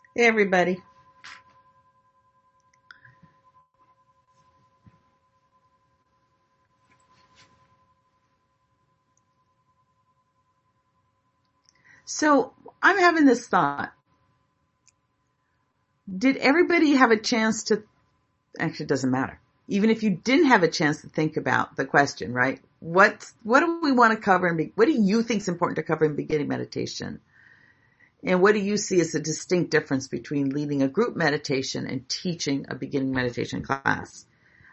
Hey, everybody. So I'm having this thought. Did everybody have a chance to, actually it doesn't matter. Even if you didn't have a chance to think about the question, right? What do we want to cover what do you think is important to cover in beginning meditation? And what do you see as a distinct difference between leading a group meditation and teaching a beginning meditation class?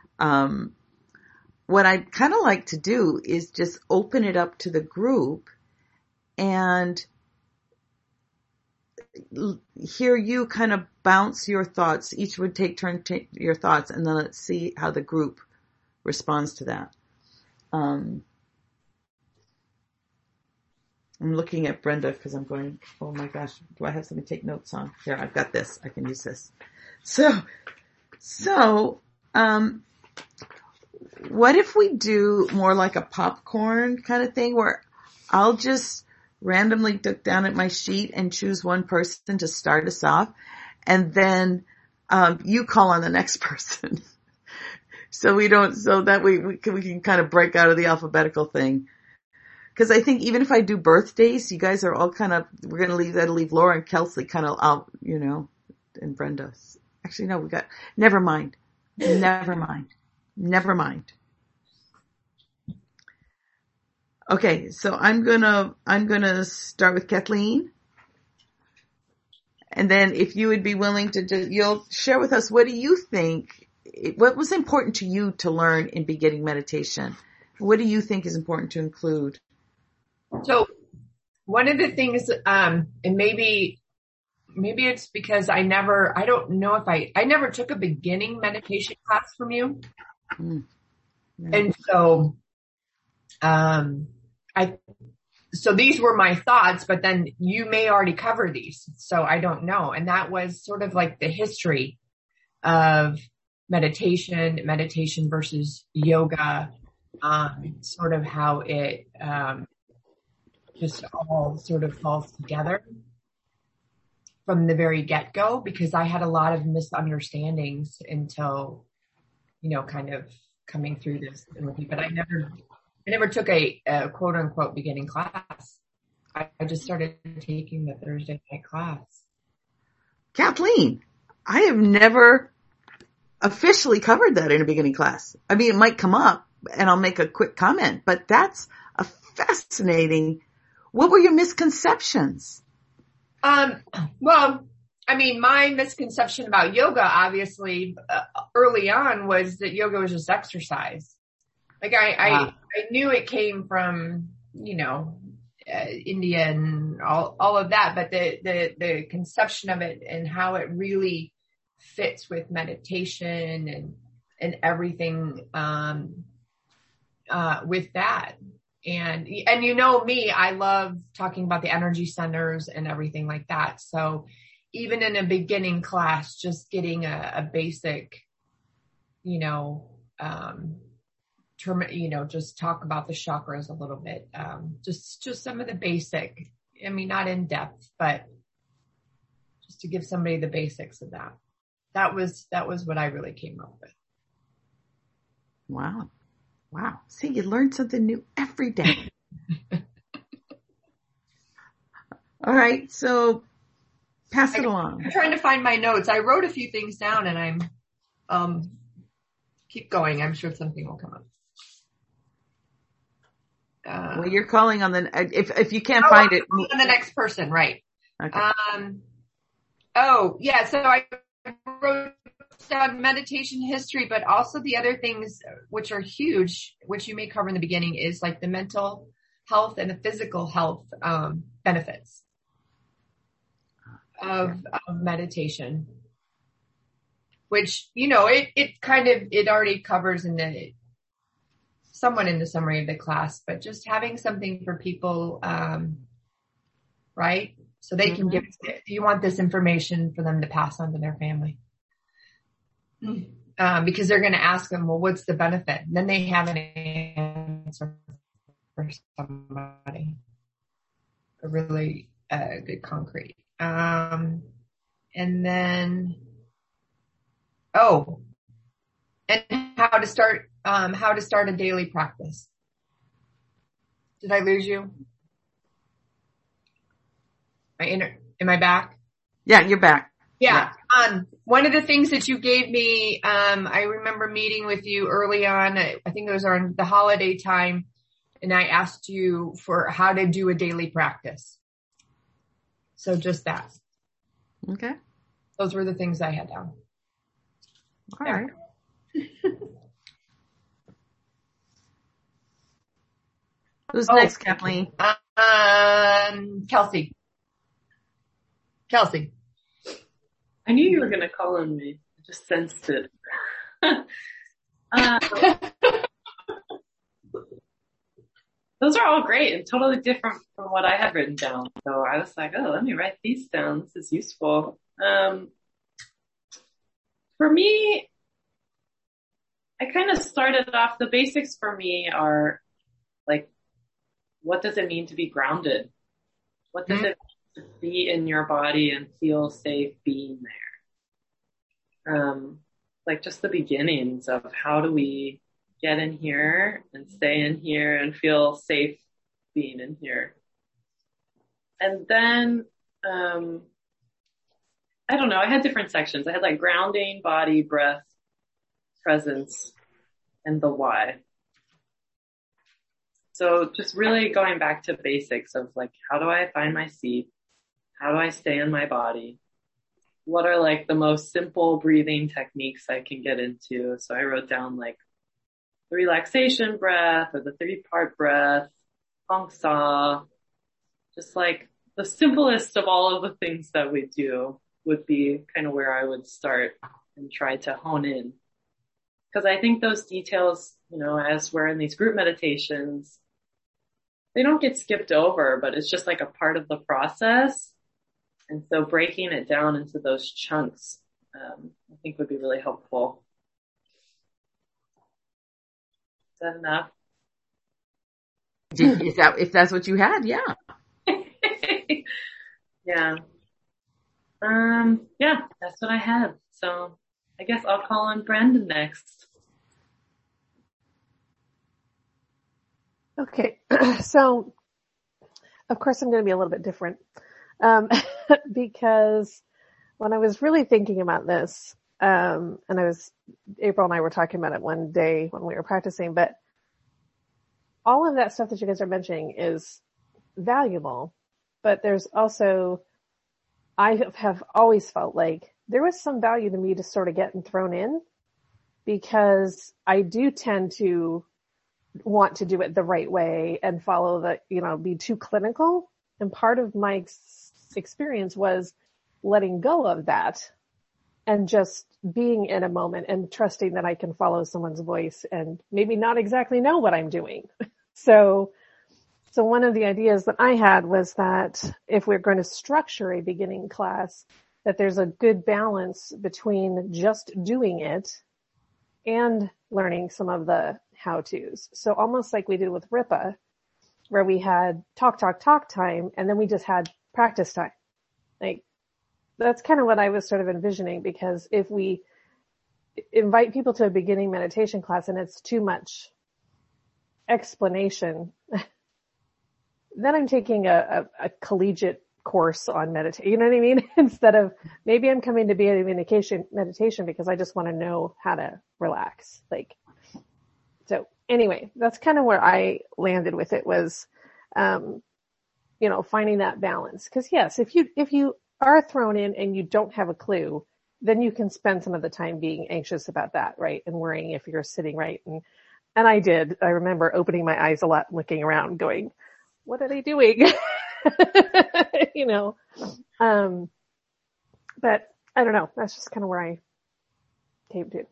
What I'd kind of like to do is just open it up to the group and hear you kind of bounce your thoughts. Each would take turn your thoughts, and then let's see how the group responds to that. I'm looking at Brenda because I'm going, oh my gosh, do I have something to take notes on? Here, I've got this. I can use this. So, what if we do more like a popcorn kind of thing where I'll just randomly look down at my sheet and choose one person to start us off, and then you call on the next person. So that we can kind of break out of the alphabetical thing. Cause I think even if I do birthdays, you guys are all kind of, we're going to leave Laura and Kelsey kind of out, and Brenda. Actually, no, never mind. Okay. So I'm going to start with Kathleen. And then if you would be willing to you'll share with us, what do you think, what was important to you to learn in beginning meditation? What do you think is important to include? So one of the things, and maybe it's because I never took a beginning meditation class from you. Mm. And so, so these were my thoughts, but then you may already cover these. So I don't know. And that was sort of like the history of meditation versus yoga, sort of how it, just all sort of falls together from the very get-go, because I had a lot of misunderstandings until, kind of coming through this with you. But I never took a quote unquote beginning class. I just started taking the Thursday night class. Kathleen, I have never officially covered that in a beginning class. I mean, it might come up and I'll make a quick comment, but that's a fascinating. What were your misconceptions? Well, I mean, my misconception about yoga, obviously, early on was that yoga was just exercise. Like I knew it came from, India and all of that, but the conception of it and how it really fits with meditation and everything, with that. And me, I love talking about the energy centers and everything like that. So even in a beginning class, just getting a basic, just talk about the chakras a little bit. Just some of the basic, I mean, not in depth, but just to give somebody the basics of that. That was what I really came up with. Wow. See, you learn something new every day. All right. So pass it along. I'm trying to find my notes. I wrote a few things down and I'm, keep going. I'm sure something will come up. Well, you're calling on if you can't find it. On the next person. Right. Okay. So I wrote down meditation history, but also the other things which are huge, which you may cover in the beginning, is like the mental health and the physical health, benefits of meditation, which, it already covers somewhat in the summary of the class, but just having something for people, right? So they can you want this information for them to pass on to their family. Because they're going to ask them, well, what's the benefit? And then they have an answer for somebody, a really good concrete. And And then, and how to start a daily practice. Did I lose you? Am I back? Yeah, you're back. Yeah. One of the things that you gave me, I remember meeting with you early on, I think it was around the holiday time, and I asked you for how to do a daily practice. So just that. Okay. Those were the things I had down. All right. Who's next, Kathleen? Kelsey. I knew you were going to call on me. I just sensed it. Those are all great and totally different from what I had written down. So I was like, let me write these down. This is useful. For me, I kind of started off, the basics for me are like, what does it mean to be grounded? What does it mean to be in your body and feel safe being there? Like just the beginnings of how do we get in here and stay in here and feel safe being in here. And then, I don't know, I had different sections. I had like grounding, body, breath, presence, and the why. So just really going back to basics of like, how do I find my seat? How do I stay in my body? What are like the most simple breathing techniques I can get into? So I wrote down like the relaxation breath or the 3-part breath, Hong Sa, just like the simplest of all of the things that we do would be kind of where I would start and try to hone in. Because I think those details, you know, as we're in these group meditations, they don't get skipped over, but it's just like a part of the process. And so breaking it down into those chunks, I think would be really helpful. Is that enough? If that's what you had, yeah. Yeah. Yeah, that's what I had. So I guess I'll call on Brandon next. Okay. So of course I'm going to be a little bit different. Because when I was really thinking about this, and April and I were talking about it one day when we were practicing, but all of that stuff that you guys are mentioning is valuable, but there's also, I have always felt like there was some value to me to sort of getting thrown in, because I do tend to want to do it the right way and follow be too clinical. And part of my experience was letting go of that and just being in a moment and trusting that I can follow someone's voice and maybe not exactly know what I'm doing. So one of the ideas that I had was that if we're going to structure a beginning class, that there's a good balance between just doing it and learning some of the how-tos. So almost like we did with Ripa, where we had talk time, and then we just had practice time. Like, that's kind of what I was sort of envisioning, because if we invite people to a beginning meditation class and it's too much explanation, then I'm taking a collegiate course on meditation, you know what I mean? Instead of, maybe I'm coming to be a meditation because I just want to know how to relax. So anyway, that's kind of where I landed with it, was, finding that balance. Cause yes, if you are thrown in and you don't have a clue, then you can spend some of the time being anxious about that, right? And worrying if you're sitting right. And I did. I remember opening my eyes a lot, looking around, going, what are they doing? But I don't know. That's just kind of where I came to.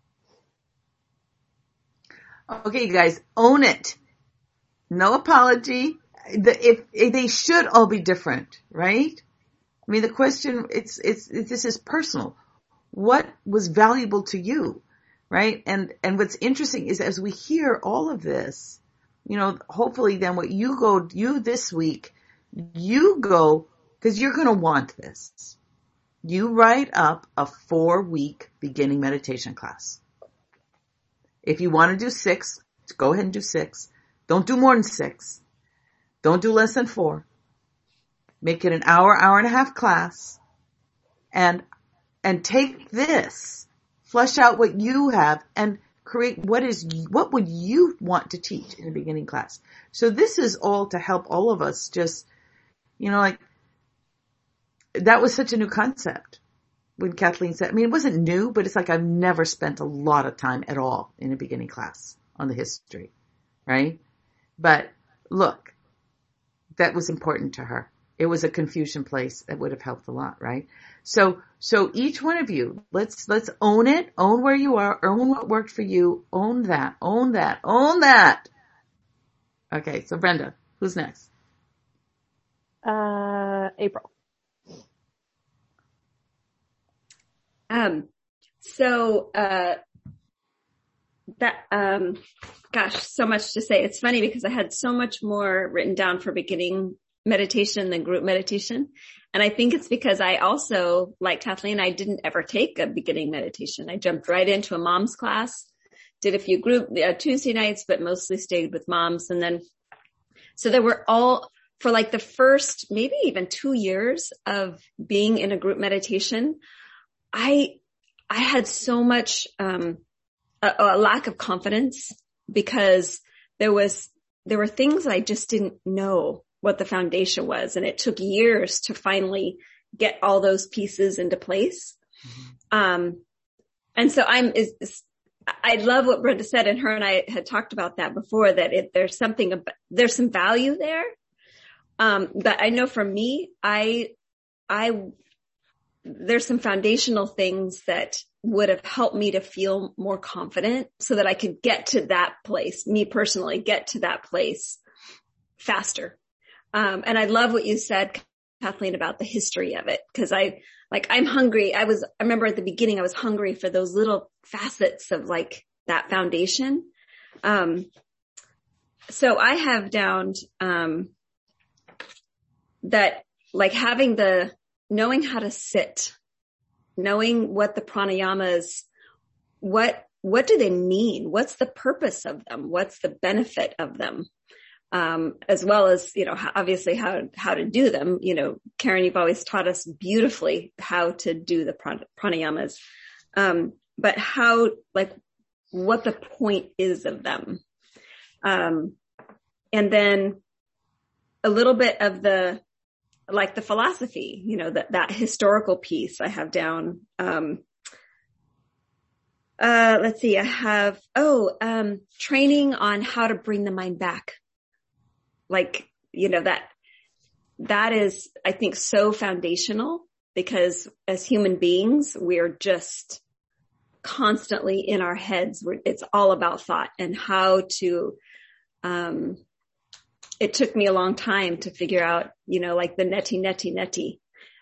Okay, you guys, own it. No apology. If they should all be different, right? I mean, the question, this is personal. What was valuable to you, right? And what's interesting is, as we hear all of this, hopefully then what you this week, you go, because you're going to want this. you write up a 4-week beginning meditation class. If you want to do 6, go ahead and do 6. Don't do more than 6. Don't do less than 4. Make it an hour, hour and a half class. And take this, flesh out what you have and create what would you want to teach in a beginning class. So this is all to help all of us just, like, that was such a new concept when Kathleen said, it wasn't new, but it's like I've never spent a lot of time at all in a beginning class on the history, right? But look, that was important to her. It was a Confucian place that would have helped a lot, right? So each one of you, let's own it, own where you are, own what worked for you, own that. Okay, so Brenda, who's next? April. Gosh, so much to say. It's funny because I had so much more written down for beginning meditation than group meditation. And I think it's because I also, like Kathleen, I didn't ever take a beginning meditation. I jumped right into a mom's class, did a few group Tuesday nights, but mostly stayed with moms. And then, so there were all, for like the first, maybe even 2 years of being in a group meditation, I had so much, a lack of confidence because there were things I just didn't know what the foundation was. And it took years to finally get all those pieces into place. And so I love what Brenda said, and her and I had talked about that before, that there's some value there. But I know for me, there's some foundational things that would have helped me to feel more confident so that I could get to that place, me personally, get to that place faster. And I love what you said, Kathleen, about the history of it, because I'm hungry. I remember at the beginning, I was hungry for those little facets of like that foundation. So I have down, that like knowing how to sit, knowing what the pranayamas, what do they mean? What's the purpose of them? What's the benefit of them? As well as, obviously how to do them. Karen, you've always taught us beautifully how to do the pranayamas. But what the point is of them. And then a little bit of the philosophy, that historical piece I have down. Let's see, I have, training on how to bring the mind back. That is, I think, so foundational, because as human beings, we're just constantly in our heads. It's all about thought and how to, it took me a long time to figure out, like the neti,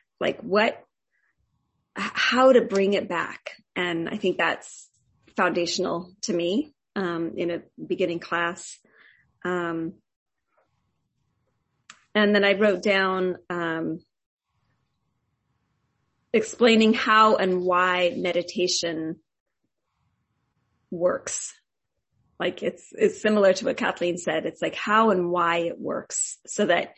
how to bring it back. And I think that's foundational to me, in a beginning class. And then I wrote down, explaining how and why meditation works. Like it's similar to what Kathleen said. It's like how and why it works, so that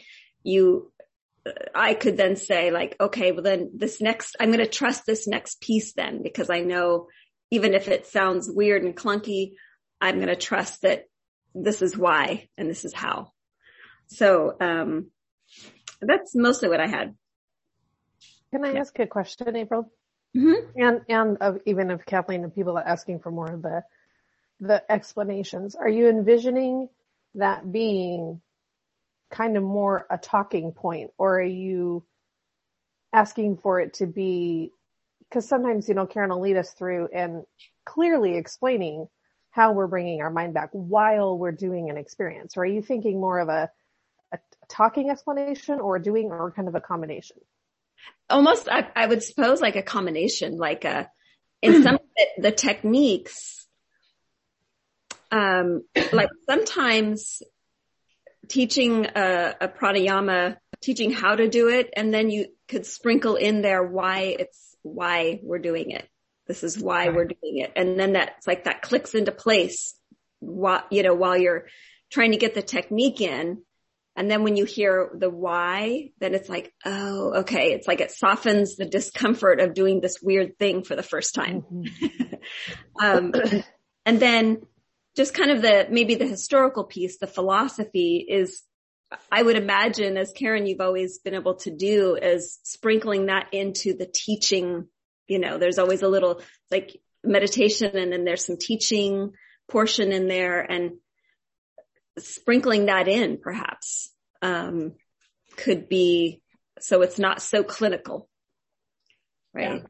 I could then say like, okay, well then I'm going to trust this next piece then, because I know even if it sounds weird and clunky, I'm going to trust that this is why and this is how. So, that's mostly what I had. Can I ask a question, April? Mm-hmm. And even of Kathleen and people asking for more of the explanations, are you envisioning that being kind of more a talking point, or are you asking for it to be, because sometimes, Karen will lead us through and clearly explaining how we're bringing our mind back while we're doing an experience? Or are you thinking more of a talking explanation or kind of a combination? Almost, I would suppose like a combination, in some of the techniques, like sometimes teaching a pranayama teaching how to do it. And then you could sprinkle in there why we're doing it. This is why we're doing it. And then that's like, that clicks into place while you're trying to get the technique in. And then when you hear the why, then it's like, oh, okay. It's like it softens the discomfort of doing this weird thing for the first time. And then just kind of maybe the historical piece, the philosophy is, I would imagine, as Karen, you've always been able to do, is sprinkling that into the teaching. There's always a little like meditation and then there's some teaching portion in there, and sprinkling that in perhaps, could be, so it's not so clinical. Right.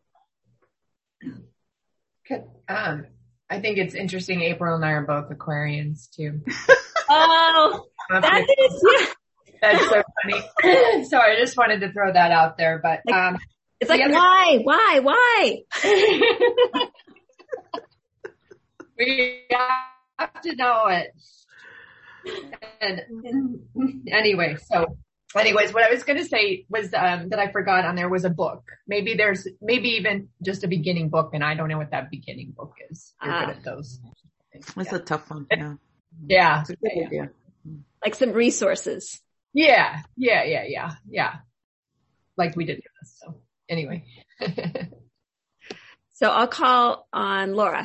Yeah. I think it's interesting. April and I are both Aquarians too. Oh, that is, yeah. That's so funny. So I just wanted to throw that out there, but, it's like, why? We have to know it. And anyways, what I was going to say was, that I forgot on there was a book. Maybe even just a beginning book, and I don't know what that beginning book is. You're good at those. That's a tough one. Yeah. Yeah. It's a good idea. Like some resources. Yeah. Like we did with this. So anyway. So I'll call on Laura.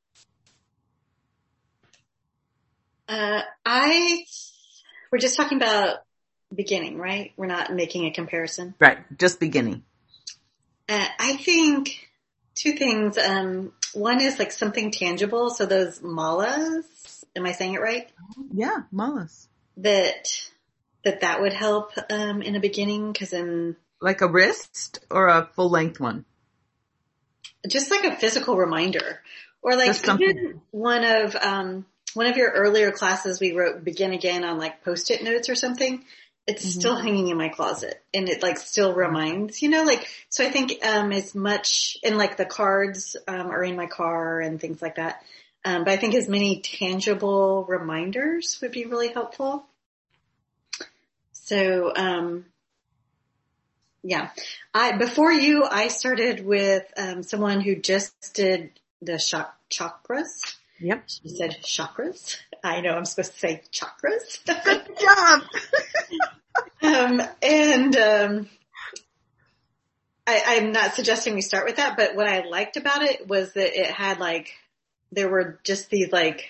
We're just talking about beginning, right? We're not making a comparison. Right. Just beginning. I think two things. One is like something tangible. So those malas, am I saying it right? Yeah. Malas. That would help, in a beginning, cause like a wrist or a full length one? Just like a physical reminder, or like even one of your earlier classes, we wrote begin again on like Post-it notes or something. It's still hanging in my closet, and it like still reminds, so I think, as much, and like the cards, are in my car and things like that. But I think as many tangible reminders would be really helpful. So, yeah, before you, I started with, someone who just did the chakras. Yep. She said chakras. I know I'm supposed to say chakras. Good job. I'm not suggesting we start with that, but what I liked about it was that it had there were just these like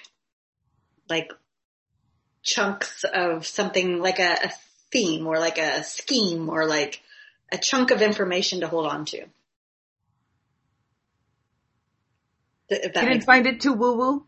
chunks of something, like a theme or like a scheme or like a chunk of information to hold on to. You didn't find it too woo-woo?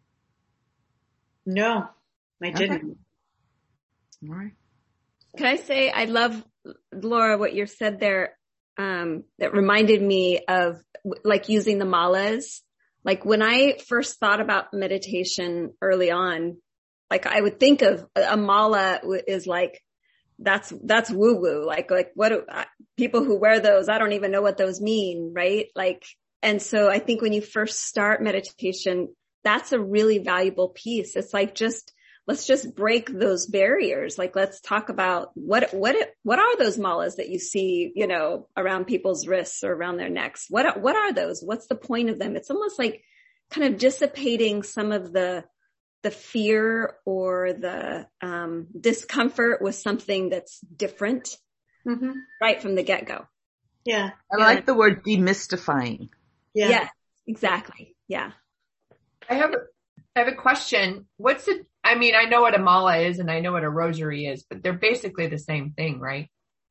No, I didn't. All right. Can I say, I love, Laura, what you said there, that reminded me of like using the malas. Like when I first thought about meditation early on, like I would think of a mala is like, that's woo woo. Like what people who wear those, I don't even know what those mean. Right. And so I think when you first start meditation, that's a really valuable piece. It's like let's just break those barriers. Like, let's talk about what are those malas that you see, around people's wrists or around their necks? What are those? What's the point of them? It's almost like kind of dissipating some of the fear or the, discomfort with something that's different, right from the get-go. Yeah. I like the word demystifying. Yeah. Yes, exactly. Yeah. I have a question. I know what a mala is and I know what a rosary is, but they're basically the same thing, right?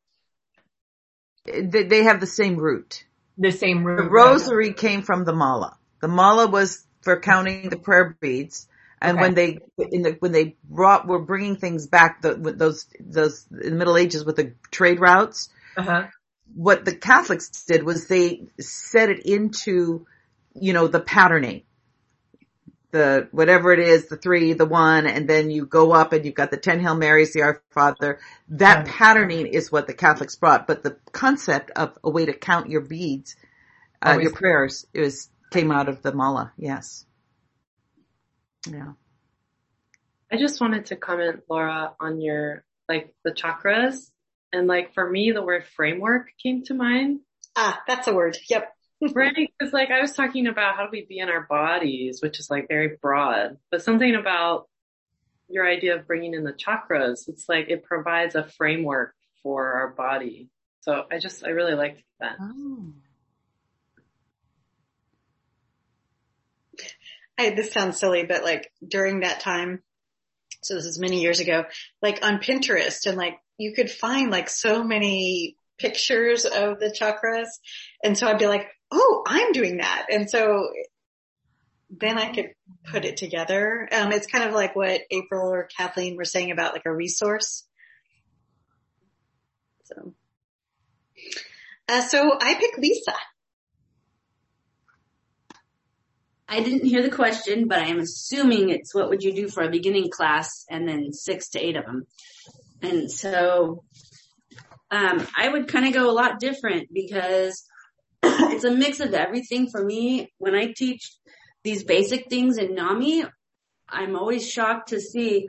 They have the same root. The same root. The rosary came from the mala. The mala was for counting the prayer beads. And when they were bringing things back, those in the Middle Ages with the trade routes, what the Catholics did was they set it into, the patterning. The, whatever it is, the 3, the 1, and then you go up and you've got the 10 Hail Marys, the Our Father. That patterning is what the Catholics brought. But the concept of a way to count your beads, your prayers, came out of the mala. Yes. Yeah. I just wanted to comment, Laura, on your, the chakras. And like for me, the word framework came to mind. Ah, that's a word. Yep. Right? Because like I was talking about how do we be in our bodies, which is like very broad, but something about your idea of bringing in the chakras, it's like it provides a framework for our body. So I really liked that. Oh. This sounds silly, but like during that time, so this is many years ago, like on Pinterest, and like you could find like so many pictures of the chakras. And so I'd be like, oh, I'm doing that. And so then I could put it together. It's kind of like what April or Kathleen were saying about like a resource. So I pick Lisa. I didn't hear the question, but I am assuming it's what would you do for a beginning class and then 6 to 8 of them. And so, I would kind of go a lot different because it's a mix of everything for me. When I teach these basic things in NAMI, I'm always shocked to see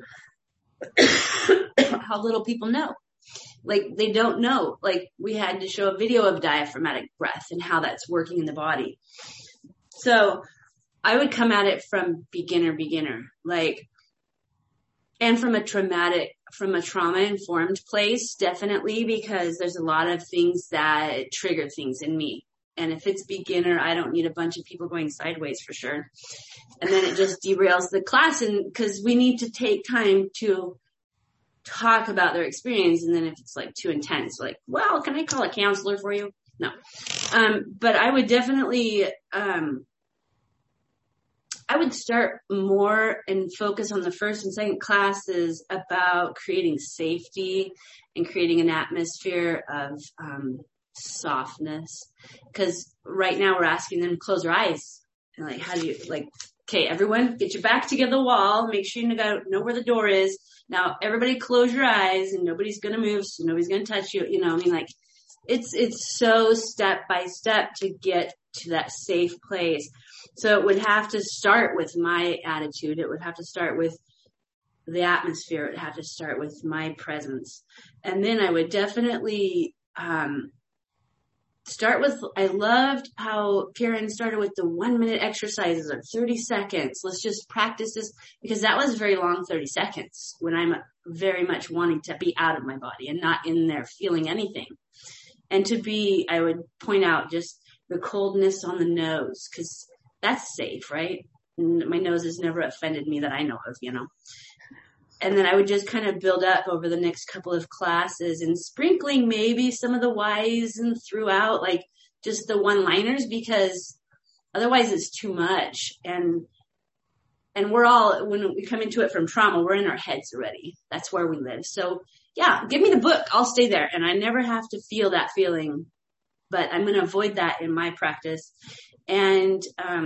how little people know. Like they don't know. Like we had to show a video of diaphragmatic breath and how that's working in the body. So I would come at it from beginner, like, and from a trauma-informed place, definitely, because there's a lot of things that trigger things in me. And if it's beginner, I don't need a bunch of people going sideways for sure. And then it just derails the class, and because we need to take time to talk about their experience. And then if it's like too intense, like, well, can I call a counselor for you? No. But I would definitely, I would start more and focus on the first and second classes about creating safety and creating an atmosphere of softness. Because right now we're asking them to close their eyes. And like, how do you, like, okay, everyone get your back together the wall. Make sure you know where the door is. Now everybody close your eyes and nobody's going to move. So nobody's going to touch you. You know, I mean, like, it's so step by step to get to that safe place. So it would have to start with my attitude. It would have to start with the atmosphere. It would have to start with my presence. And then I would definitely, start with, I loved how Karen started with the 1-minute exercises or 30 seconds. Let's just practice this, because that was very long 30 seconds when I'm very much wanting to be out of my body and not in there feeling anything. And I would point out just the coldness on the nose, because that's safe, right? And my nose has never offended me that I know of, you know. And then I would just kind of build up over the next couple of classes and sprinkling maybe some of the whys and throughout, like just the one-liners, because otherwise it's too much. And we're all, when we come into it from trauma, we're in our heads already. That's where we live. So yeah, give me the book. I'll stay there. And I never have to feel that feeling, but I'm going to avoid that in my practice. And,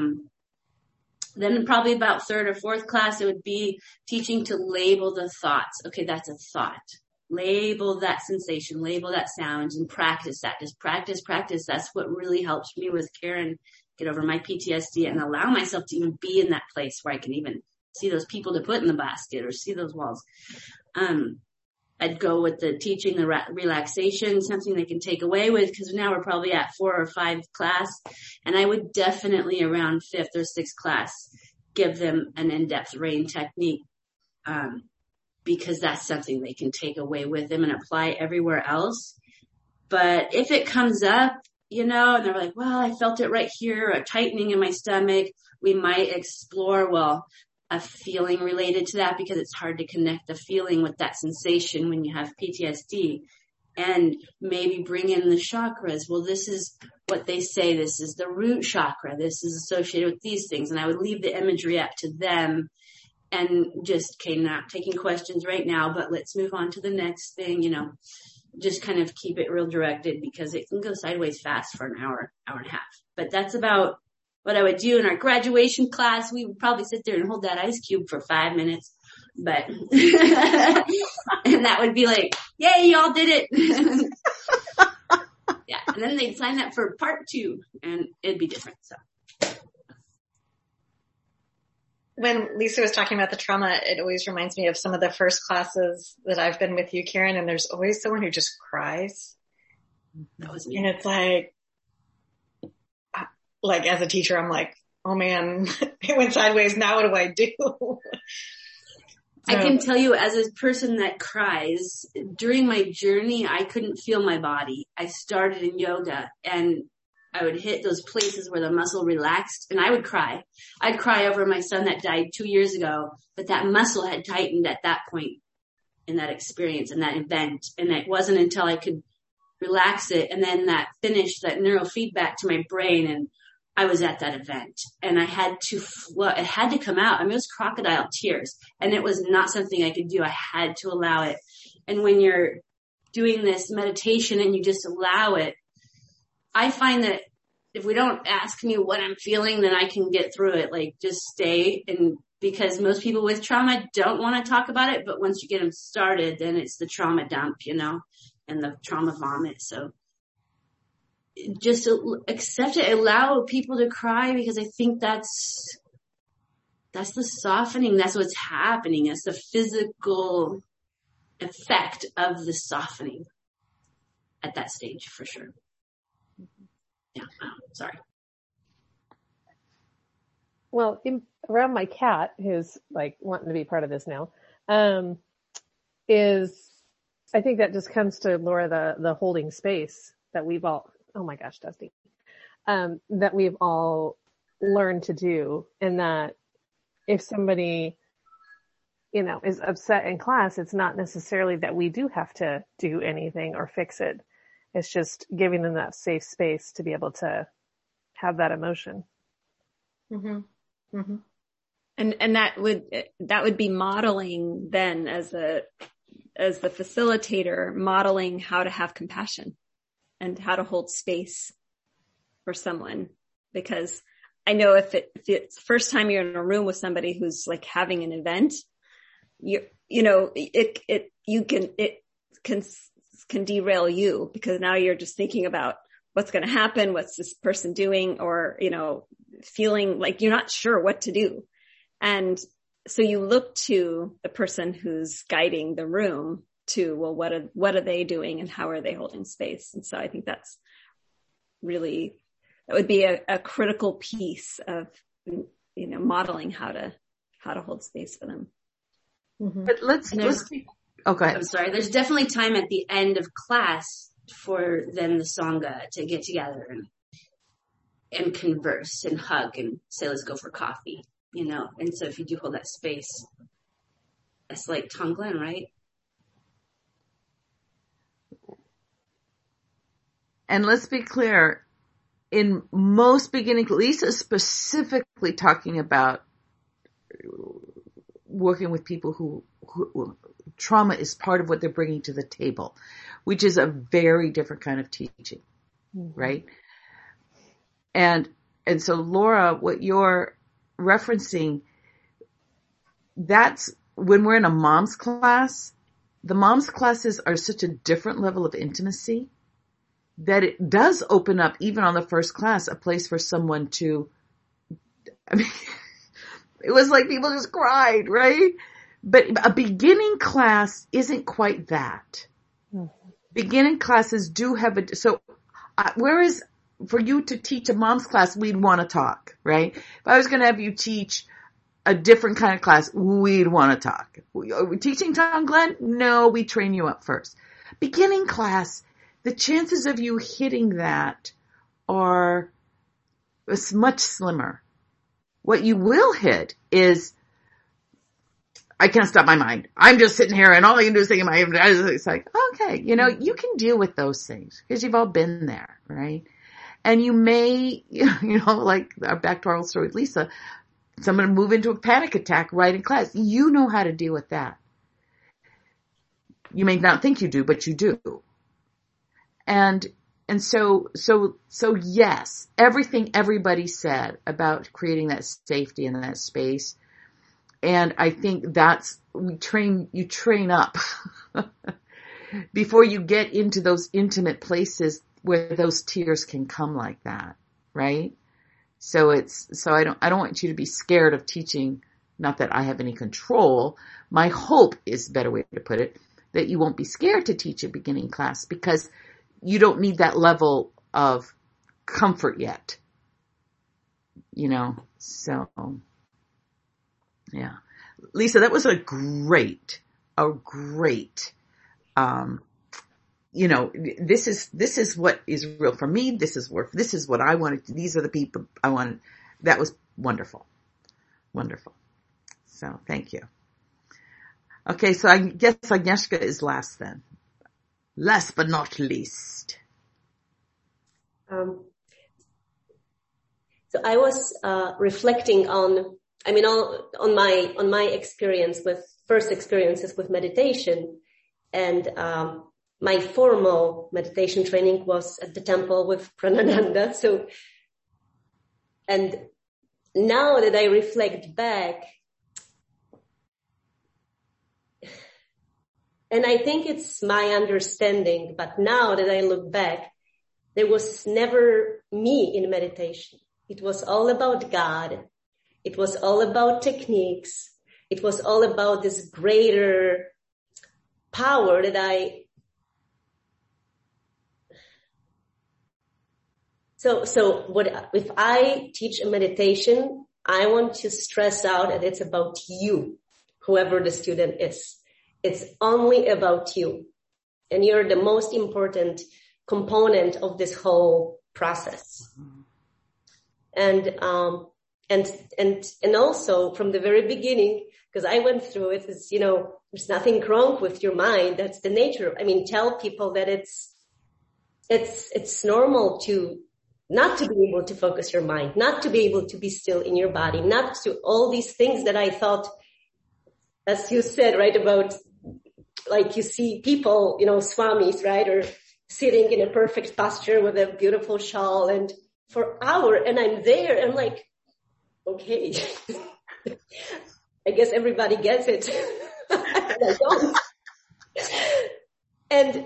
then probably about third or fourth class, it would be teaching to label the thoughts. Okay, that's a thought. Label that sensation, label that sound, and practice that. Just practice. That's what really helps me with Karen get over my PTSD and allow myself to even be in that place where I can even see those people to put in the basket or see those walls. I'd go with the teaching the relaxation, something they can take away with, because now we're probably at 4 or 5 class. And I would definitely around 5th or 6th class give them an in-depth RAIN technique, because that's something they can take away with them and apply everywhere else. But if it comes up, you know, and they're like, well, I felt it right here, a tightening in my stomach, we might explore, well, a feeling related to that, because it's hard to connect the feeling with that sensation when you have PTSD, and maybe bring in the chakras. Well, this is what they say. This is the root chakra. This is associated with these things. And I would leave the imagery up to them and just, okay, not taking questions right now, but let's move on to the next thing, you know, just kind of keep it real directed, because it can go sideways fast for an hour and a half. But that's about what I would do in our graduation class. We would probably sit there and hold that ice cube for 5 minutes, but, and that would be like, yay, y'all did it. Yeah. And then they'd sign up for part 2 and it'd be different. So. when Lisa was talking about the trauma, it always reminds me of some of the first classes that I've been with you, Karen, and there's always someone who just cries. That was me. And it's like as a teacher, I'm like, oh man, it went sideways. Now what do I do? I can tell you, as a person that cries, during my journey, I couldn't feel my body. I started in yoga and I would hit those places where the muscle relaxed and I would cry. I'd cry over my son that died 2 years ago, but that muscle had tightened at that point in that experience and that event. And it wasn't until I could relax it and then that finished that neurofeedback to my brain, and I was at that event and I had to it had to come out. I mean, it was crocodile tears and it was not something I could do. I had to allow it. And when you're doing this meditation and you just allow it, I find that if we don't ask me what I'm feeling, then I can get through it. Like just stay, and because most people with trauma don't want to talk about it, but once you get them started, then it's the trauma dump, and the trauma vomit. So just accept it, allow people to cry, because I think that's the softening. That's what's happening. It's the physical effect of the softening at that stage for sure. Yeah. Sorry. Well, around my cat, who's like wanting to be part of this now, I think that just comes to Laura, the holding space that we've all, oh my gosh, Dusty, that we've all learned to do. And that if somebody, is upset in class, it's not necessarily that we do have to do anything or fix it. It's just giving them that safe space to be able to have that emotion. Mm-hmm. Mm-hmm. And that would be modeling then as the facilitator, modeling how to have compassion and how to hold space for someone. Because I know if it's the first time you're in a room with somebody who's like having an event, it can derail you, because now you're just thinking about what's going to happen, what's this person doing, or, feeling like you're not sure what to do. And so you look to the person who's guiding the room to, well, what are they doing and how are they holding space? And so I think that would be a critical piece of, modeling how to hold space for them. Mm-hmm. But let's be, okay. I'm sorry. There's definitely time at the end of class for then the Sangha to get together and converse and hug and say, let's go for coffee, And so if you do hold that space, that's like Tonglen, right? And let's be clear, in most beginning, Lisa is specifically talking about working with people who trauma is part of what they're bringing to the table, which is a very different kind of teaching, mm-hmm. right? And so Laura, what you're referencing, that's when we're in a mom's class, the mom's classes are such a different level of intimacy that it does open up, even on the first class, a place for someone to, it was like people just cried, right? But a beginning class isn't quite that. Mm-hmm. Beginning classes do have whereas for you to teach a mom's class, we'd want to talk, right? If I was going to have you teach a different kind of class, we'd want to talk. Are we teaching Tonglen? No, we train you up first. Beginning class, the chances of you hitting that are much slimmer. What you will hit is, I can't stop my mind. I'm just sitting here and all I can do is think in my head. It's like, okay, you can deal with those things because you've all been there, right? And you may, like back to our old story with Lisa, someone move into a panic attack right in class. You know how to deal with that. You may not think you do, but you do. And so yes, everything everybody said about creating that safety and that space. And I think you train up before you get into those intimate places where those tears can come like that, right? So I don't want you to be scared of teaching not that I have any control. My hope is a better way to put it, that you won't be scared to teach a beginning class because you don't need that level of comfort yet. So yeah. Lisa, that was a great, this is what is real for me. This is what I wanted. These are the people I wanted. That was wonderful. Wonderful. So thank you. Okay. So I guess Agnieszka is last then. Last but not least. So I was reflecting on my first experiences with meditation, and my formal meditation training was at the temple with Pranananda. So, and now that I reflect back, and I think it's my understanding, but now that I look back, there was never me in meditation. It was all about God. It was all about techniques. It was all about this greater power that So if I teach a meditation, I want to stress out that it's about you, whoever the student is. It's only about you. And you're the most important component of this whole process. And also from the very beginning, because I went through it, is, there's nothing wrong with your mind. That's the nature. Tell people that it's normal to not to be able to focus your mind, not to be able to be still in your body, not to all these things that I thought, as you said, right, about like you see people, swamis, right, or sitting in a perfect posture with a beautiful shawl and for hours, and I'm there, I'm like, okay, I guess everybody gets it. And I don't. And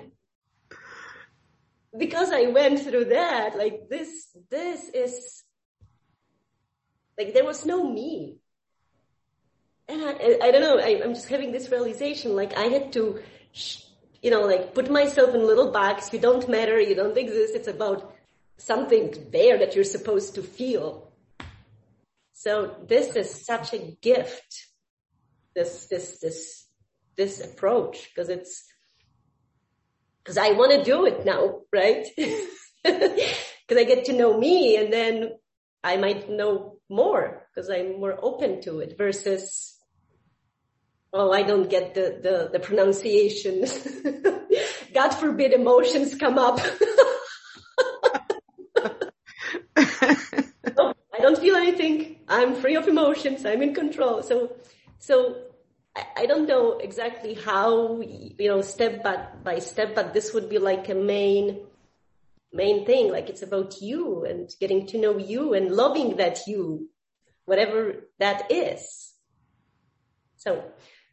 because I went through that, like this is, like there was no me. And I don't know, I'm just having this realization, like I had to, like put myself in a little box. You don't matter, you don't exist. It's about something there that you're supposed to feel. So this is such a gift, this approach, because I want to do it now, right? Because I get to know me, and then I might know more because I'm more open to it versus, I don't get the pronunciation. God forbid emotions come up. No, I don't feel anything. I'm free of emotions. I'm in control. So I don't know exactly how, step by step, but this would be like a main thing. Like it's about you and getting to know you and loving that you, whatever that is. So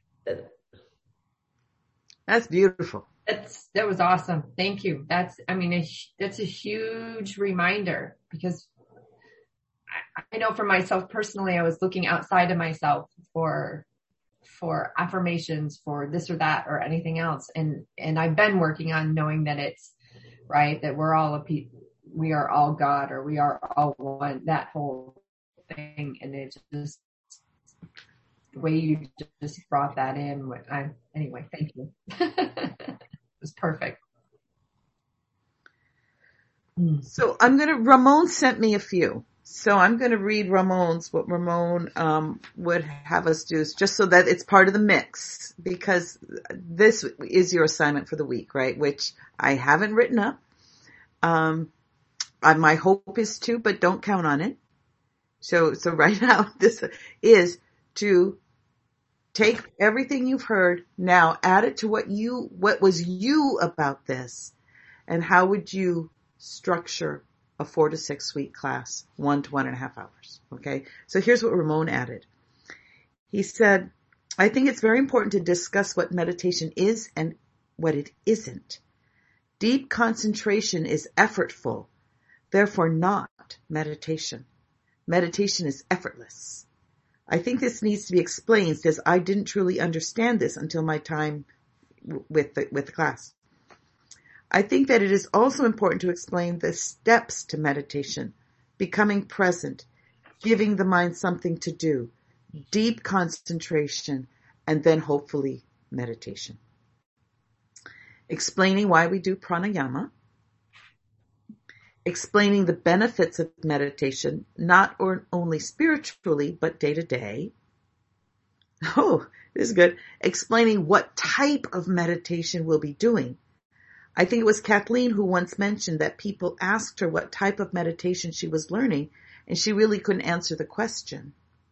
that's beautiful. That was awesome. Thank you. That's a huge reminder, because I know for myself personally, I was looking outside of myself for affirmations for this or that or anything else. And I've been working on knowing that it's right, that we're all we are all God, or we are all one, that whole thing. And it's just the way you just brought that in. Anyway, thank you. It was perfect. So Ramon sent me a few. So I'm going to read what Ramon would have us do, just so that it's part of the mix, because this is your assignment for the week, right? Which I haven't written up. My hope is to, but don't count on it. So right now, this is to take everything you've heard now, add it to what was you about this, and how would you structure a 4 to 6 week class, 1 to 1.5 hours. Okay. So here's what Ramon added. He said, I think it's very important to discuss what meditation is and what it isn't. Deep concentration is effortful, therefore not meditation. Meditation is effortless. I think this needs to be explained, as I didn't truly understand this until my time with the class. I think that it is also important to explain the steps to meditation: becoming present, giving the mind something to do, deep concentration, and then hopefully meditation. Explaining why we do pranayama, explaining the benefits of meditation, not only spiritually, but day to day. Oh, this is good. Explaining what type of meditation we'll be doing. I think it was Kathleen who once mentioned that people asked her what type of meditation she was learning, and she really couldn't answer the question.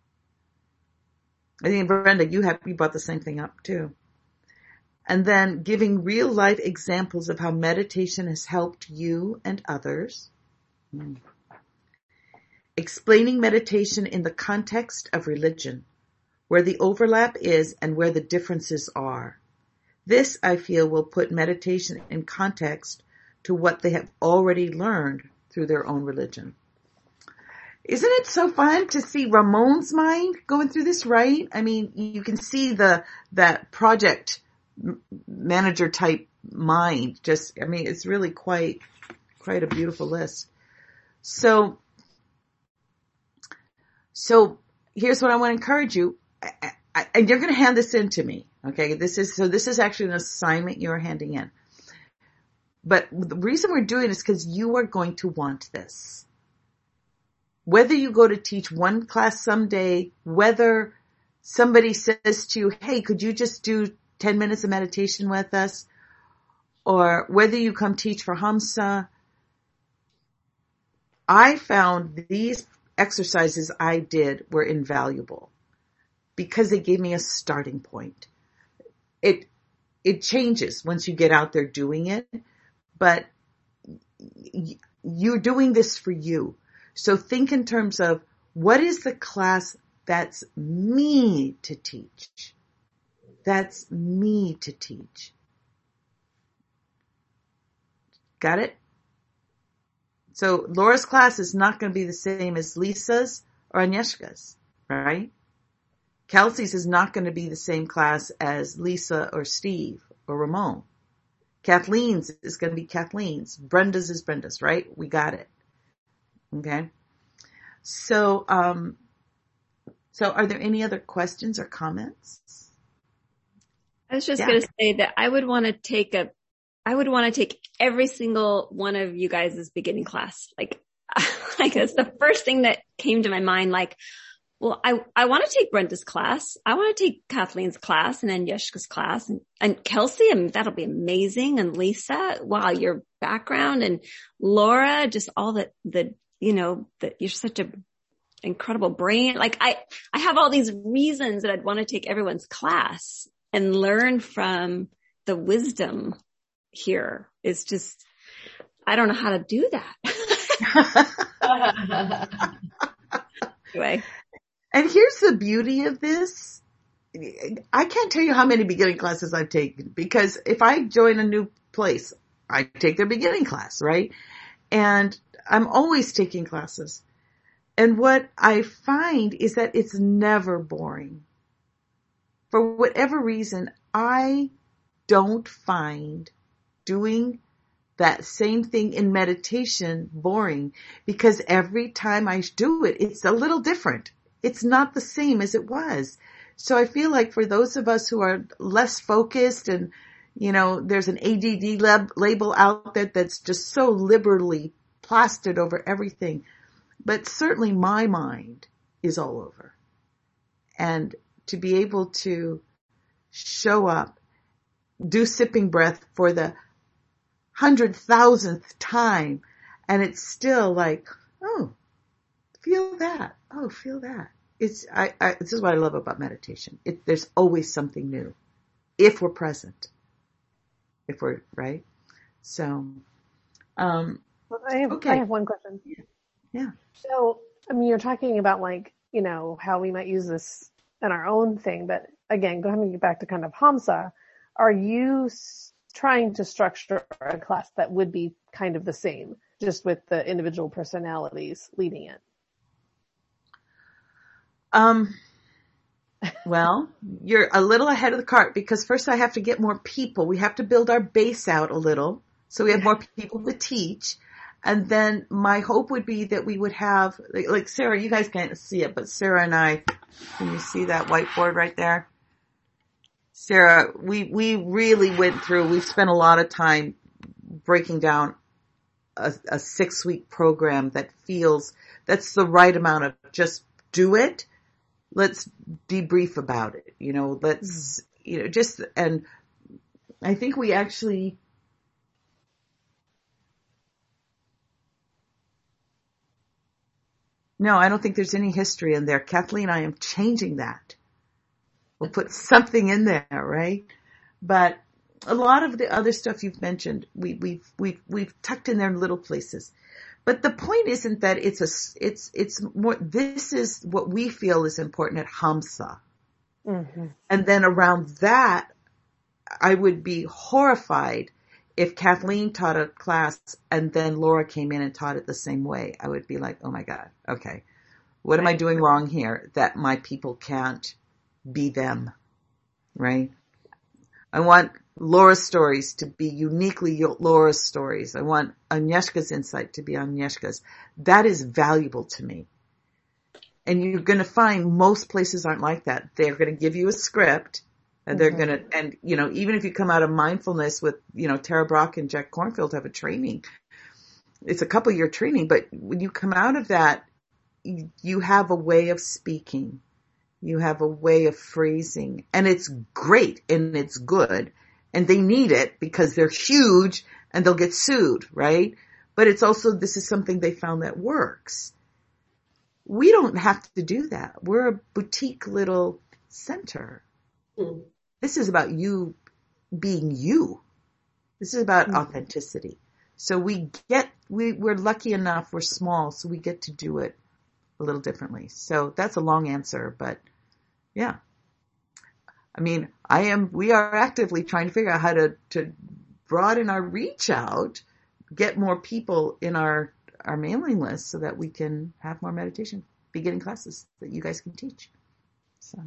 I think, Brenda, you brought the same thing up too. And then giving real life examples of how meditation has helped you and others. Explaining meditation in the context of religion, where the overlap is and where the differences are. This, I feel, will put meditation in context to what they have already learned through their own religion. Isn't it so fun to see Ramon's mind going through this, right? I mean, you can see that project manager type mind. It's really quite a beautiful list. So here's what I want to encourage you. And you're going to hand this in to me. Okay. This is actually an assignment you're handing in. But the reason we're doing this is because you are going to want this. Whether you go to teach one class someday, whether somebody says to you, hey, could you just do 10 minutes of meditation with us? Or whether you come teach for Hamsa, I found these exercises I did were invaluable because they gave me a starting point. It changes once you get out there doing it, but you're doing this for you. So think in terms of what is the class that's me to teach? That's me to teach. Got it? So Laura's class is not going to be the same as Lisa's or Agnieszka's, right? Kelsey's is not going to be the same class as Lisa or Steve or Ramon. Kathleen's is going to be Kathleen's. Brenda's is Brenda's, right? We got it. Okay. So are there any other questions or comments? I was just going to say that I would want to take every single one of you guys' beginning class. Like it's the first thing that came to my mind. Like, well, I want to take Brenda's class. I want to take Kathleen's class and Agnieszka's class and Kelsey. I mean, that'll be amazing. And Lisa, wow, your background, and Laura, just all that you're such a incredible brain. Like I have all these reasons that I'd want to take everyone's class and learn from the wisdom here. It's just, I don't know how to do that. Anyway. And here's the beauty of this. I can't tell you how many beginning classes I've taken, because if I join a new place, I take their beginning class, right? And I'm always taking classes. And what I find is that it's never boring. For whatever reason, I don't find doing that same thing in meditation boring, because every time I do it, it's a little different. It's not the same as it was. So I feel like for those of us who are less focused and, there's an ADD label out there that's just so liberally plastered over everything. But certainly my mind is all over. And to be able to show up, do sipping breath for the 100,000th time, and it's still like, oh, feel that. Oh, feel that. This is what I love about meditation. There's always something new if we're present. If we're right. So, I have one question. Yeah. So, I mean, you're talking about how we might use this in our own thing, but again, going back to kind of Hamsa, are you trying to structure a class that would be kind of the same, just with the individual personalities leading it? Well, you're a little ahead of the cart because first I have to get more people. We have to build our base out a little so we have more people to teach. And then my hope would be that we would have, like Sarah, you guys can't see it, but Sarah and I, can you see that whiteboard right there? Sarah, we really went through, we've spent a lot of time breaking down a 6-week program that feels that's the right amount of just do it. Let's debrief about it, let's, just, and I think we actually, no, I don't think there's any history in there. Kathleen, I am changing that. We'll put something in there, right? But a lot of the other stuff you've mentioned, we've tucked in there in little places. But the point isn't that it's more, this is what we feel is important at Hamsa. Mm-hmm. And then around that, I would be horrified if Kathleen taught a class and then Laura came in and taught it the same way. I would be like, oh my God, okay. What am I doing wrong here that my people can't be them, right? I want Laura's stories to be uniquely Laura's stories. I want Agnieszka's insight to be Agnieszka's. That is valuable to me. And you're going to find most places aren't like that. They're going to give you a script and they're going to, and even if you come out of mindfulness with, Tara Brach and Jack Kornfield have a training, it's a couple-year training, but when you come out of that, you have a way of speaking. You have a way of phrasing, and it's great and it's good. And they need it because they're huge and they'll get sued, right? But it's also, this is something they found that works. We don't have to do that. We're a boutique little center. Mm. This is about you being you. This is about authenticity. So we're lucky enough, we're small, so we get to do it a little differently. So that's a long answer, but yeah. I mean, we are actively trying to figure out how to broaden our reach out, get more people in our mailing list so that we can have more meditation beginning classes that you guys can teach. So.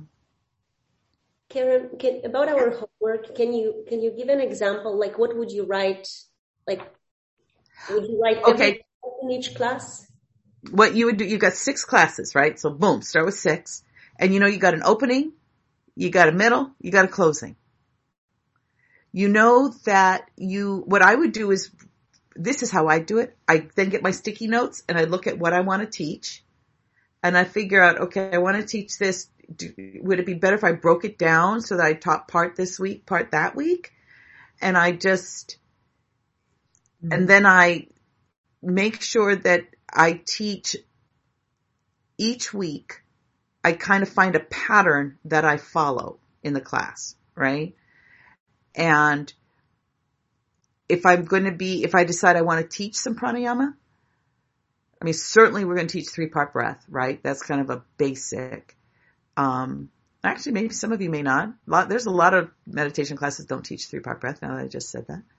Karen, about our homework, can you give an example? Like, what would you write? Like, would you write every in each class? What you would do, you've got 6 classes, right? So boom, start with 6. And you got an opening, you got a middle, you got a closing. That what I would do is, this is how I do it. I then get my sticky notes and I look at what I want to teach. And I figure out, okay, I want to teach this. Would it be better if I broke it down so that I taught part this week, part that week? And and then I make sure that I teach each week. I kind of find a pattern that I follow in the class, right? And if I decide I want to teach some pranayama, I mean, certainly we're going to teach 3-part breath, right? That's kind of a basic. Actually, maybe some of you may not. There's a lot of meditation classes don't teach 3-part breath, now that I just said that.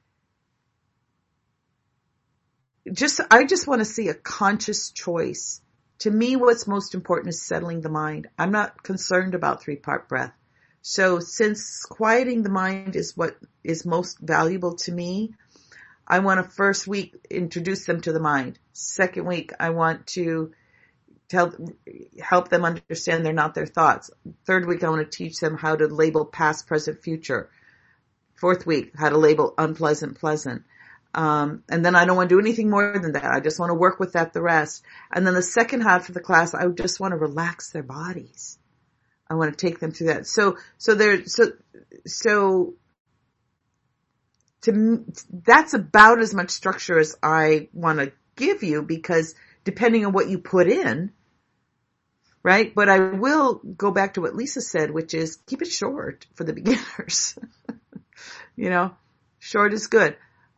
I just want to see a conscious choice. To me, what's most important is settling the mind. I'm not concerned about 3-part breath. So since quieting the mind is what is most valuable to me, I want to first week introduce them to the mind. Second week, I want to help them understand they're not their thoughts. Third week, I want to teach them how to label past, present, future. Fourth week, how to label unpleasant, pleasant. And then I don't want to do anything more than that. I just want to work with that the rest. And then the second half of the class, I just want to relax their bodies. I want to take them through that. To me, that's about as much structure as I want to give you, because depending on what you put in, right? But I will go back to what Lisa said, which is keep it short for the beginners. Short is good.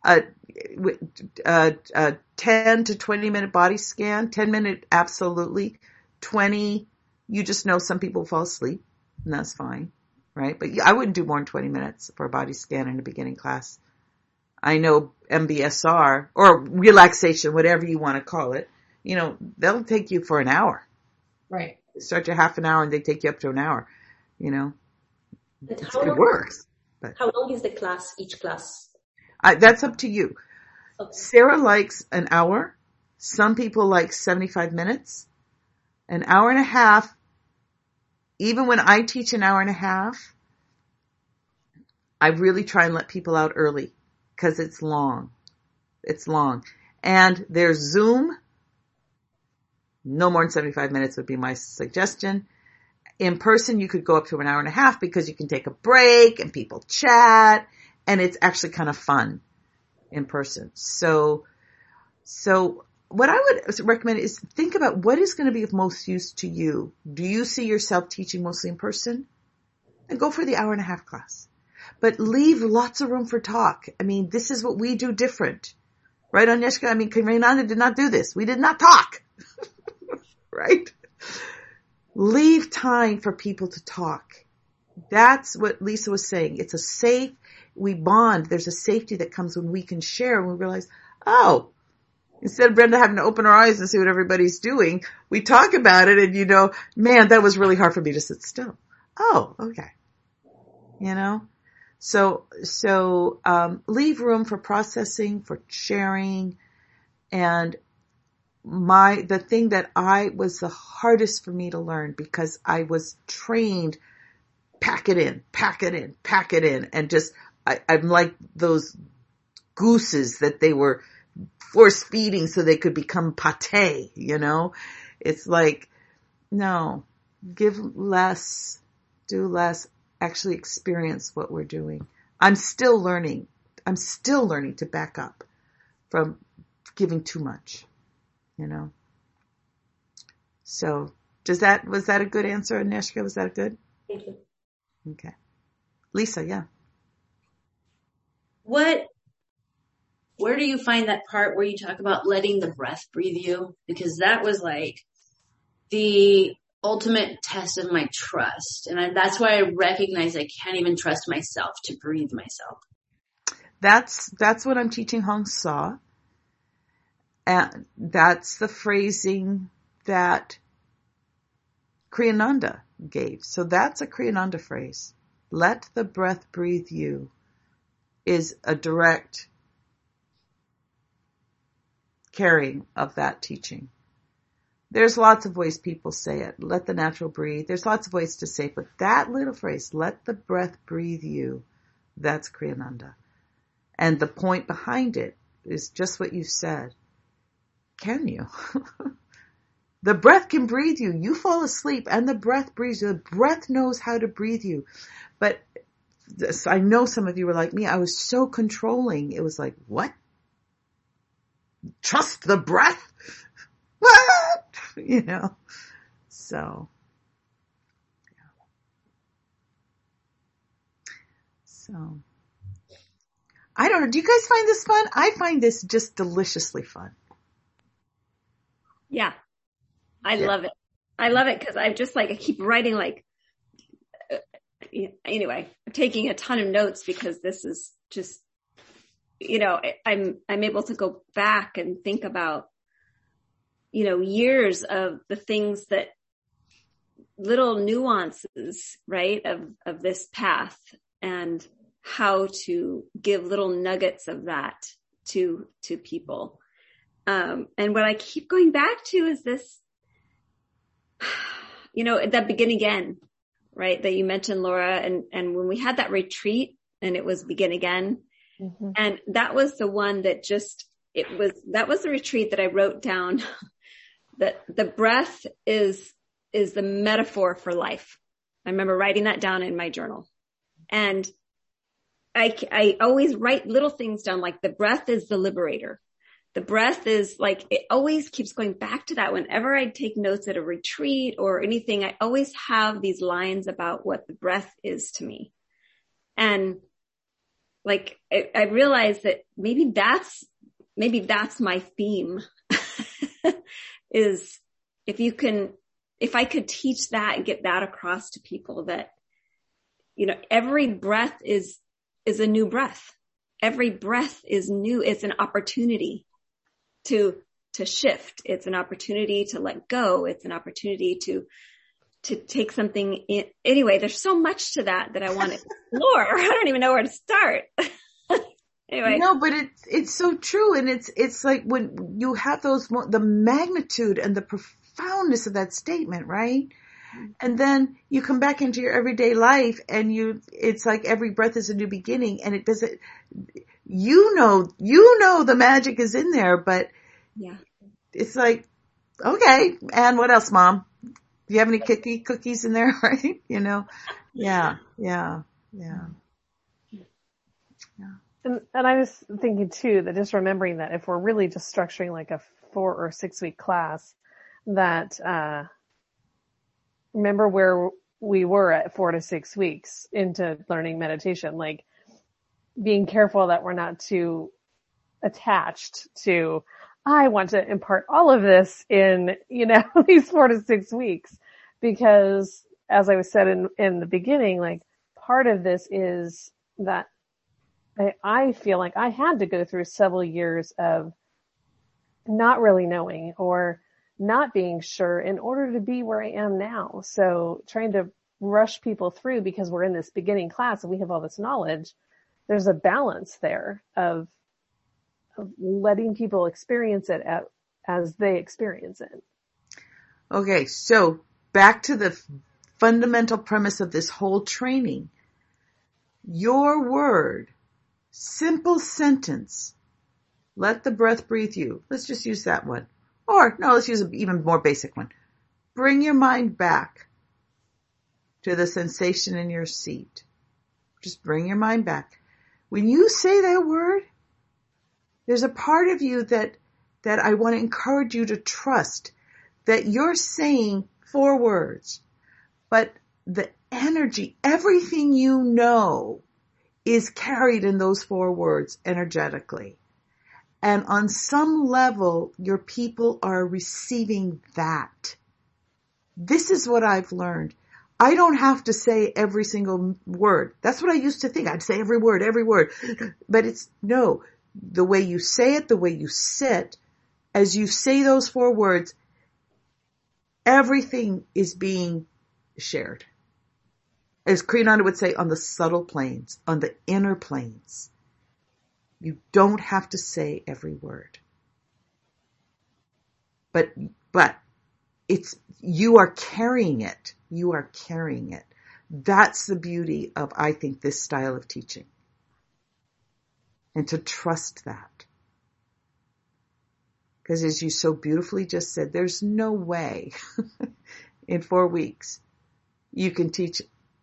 10 to 20 minute body scan, 10 minute, absolutely. 20, you just know some people fall asleep, and that's fine, right? But I wouldn't do more than 20 minutes for a body scan in a beginning class. I know MBSR or relaxation, whatever you want to call it, they'll take you for an hour. Right. start you half an hour and they take you up to an hour, you know. And It works. But how long is the class, each class? That's up to you. Okay. Sarah likes an hour. Some people like 75 minutes. An hour and a half. Even when I teach an hour and a half, I really try and let people out early because it's long. It's long. And there's Zoom. No more than 75 minutes would be my suggestion. In person, you could go up to an hour and a half because you can take a break and people chat, and it's actually kind of fun in person. So what I would recommend is think about what is going to be of most use to you. Do you see yourself teaching mostly in person? And go for the hour and a half class. But leave lots of room for talk. I mean, this is what we do different. Right, Agnieszka? I mean, Kriyananda did not do this. We did not talk. Right? Leave time for people to talk. That's what Lisa was saying. It's a safe, we bond. There's a safety that comes when we can share and we realize, oh, instead of Brenda having to open her eyes and see what everybody's doing, we talk about it and you know, man, that was really hard for me to sit still. Oh, okay. You know? So, leave room for processing, for sharing, and the thing that was the hardest for me to learn because I was trained, pack it in, and just, I'm like those gooses that they were force feeding so they could become pate, you know? It's like, no, give less, do less, actually experience what we're doing. I'm still learning to back up from giving too much, you know? So was that a good answer, Agnieszka? Was that good? Thank you. Okay. Lisa, yeah. Where do you find that part where you talk about letting the breath breathe you? Because that was like the ultimate test of my trust. And that's why I recognize I can't even trust myself to breathe myself. That's what I'm teaching Hong Sa. And that's the phrasing that Kriyananda gave. So that's a Kriyananda phrase. Let the breath breathe you is a direct carrying of that teaching. There's lots of ways people say it. Let the natural breathe. There's lots of ways to say it, but that little phrase, let the breath breathe you, that's Kriyananda. And the point behind it is just what you said. Can you? The breath can breathe you. You fall asleep and the breath breathes you. The breath knows how to breathe you. But I know some of you were like me. I was so controlling. It was like, what? Trust the breath? What? You know? So. Yeah. So. I don't know. Do you guys find this fun? I find this just deliciously fun. Yeah. I love it. I love it because I'm just like, I keep writing like, anyway, I'm taking a ton of notes because this is just, you know, I'm able to go back and think about, you know, years of the things that little nuances, right, of this path and how to give little nuggets of that to people. And what I keep going back to is this, you know, that begin again, right? That you mentioned, Laura, and when we had that retreat and it was begin again. Mm-hmm. And that was the one that that was the retreat that I wrote down that the breath is the metaphor for life. I remember writing that down in my journal. And I always write little things down, like the breath is the liberator. The breath is like, it always keeps going back to that. Whenever I take notes at a retreat or anything, I always have these lines about what the breath is to me. And like, I realized that maybe that's my theme is if I could teach that and get that across to people that, you know, every breath is a new breath. Every breath is new. It's an opportunity to shift. It's an opportunity to let go. It's an opportunity to to take something in. Anyway, there's so much to that I want to explore. I don't even know where to start. Anyway. No, but it's so true. And it's like when you have the magnitude and the profoundness of that statement, right? And then you come back into your everyday life and it's like every breath is a new beginning, and it doesn't, you know the magic is in there, but yeah, it's like, okay, and what else, Mom? Do you have any cookies in there, right? You know? Yeah. And I was thinking too that just remembering that if we're really just structuring like a 4 or 6 week class, that, remember where we were at 4 to 6 weeks into learning meditation, like being careful that we're not too attached to, I want to impart all of this in, these 4 to 6 weeks, because as I was said in the beginning, like part of this is that I feel like I had to go through several years of not really knowing or not being sure in order to be where I am now. So trying to rush people through because we're in this beginning class and we have all this knowledge, there's a balance there of letting people experience it as they experience it. Okay, so back to the fundamental premise of this whole training. Your word, simple sentence, let the breath breathe you. Let's just use that one. Or, no, let's use an even more basic one. Bring your mind back to the sensation in your seat. Just bring your mind back. When you say that word, there's a part of you that I want to encourage you to trust that you're saying 4 words, but the energy, everything you know is carried in those 4 words energetically. And on some level, your people are receiving that. This is what I've learned. I don't have to say every single word. That's what I used to think. I'd say every word. But no, the way you say it, the way you sit, as you say those 4 words, everything is being shared. As Kriyananda would say, on the subtle planes, on the inner planes. You don't have to say every word. But you are carrying it. You are carrying it. That's the beauty of, I think, this style of teaching. And to trust that. Because as you so beautifully just said, there's no way in 4 weeks you can teach